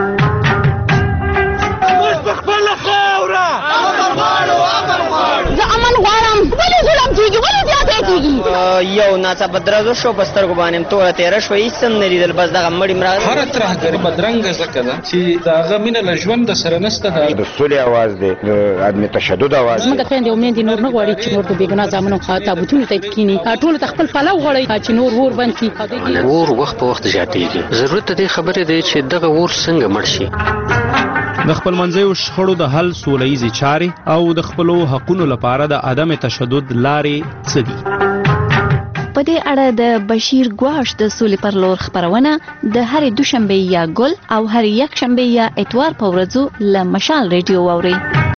موږ په خپل خوره امن غواړو امن غواړو زه امن غواړم ولې ظلم کیږي ولې زیاتې زیاتیږي یو ناڅاپه درزو شو په سترګو باندې توره تېره شوه هېڅ هم نه لیدل بس دغه مړي مړه هره ترهګري بدرنګه ځکه ده چې د هغه مینه له ژونده سره نشته ده. د سولې اواز دی د عدم تشدد اواز دی. زموږ خویندې او میندې نور نه غواړي چې نور د بېګناه زامنو تابوتونو ته کښېني ټولو ته خپل پلو غواړي چې نور اور بند کړي. اور وخت په وخت زیاتېږي. ضرورت د دې خبرې دی چې دغه اور څنګه مړ شي. د خپلمنځیو شخړو د حل سوله ییزې چارې او د خپلو حقونو لپاره د عدم تشدد لارې څه دي؟ په دې اړه د بشیر ګواش د سولې پر لور خبرونه د هرې دوشنبه یا ګل او هرې یکشنبه یا اتوار په ورځو له مشال ریډیو واورئ.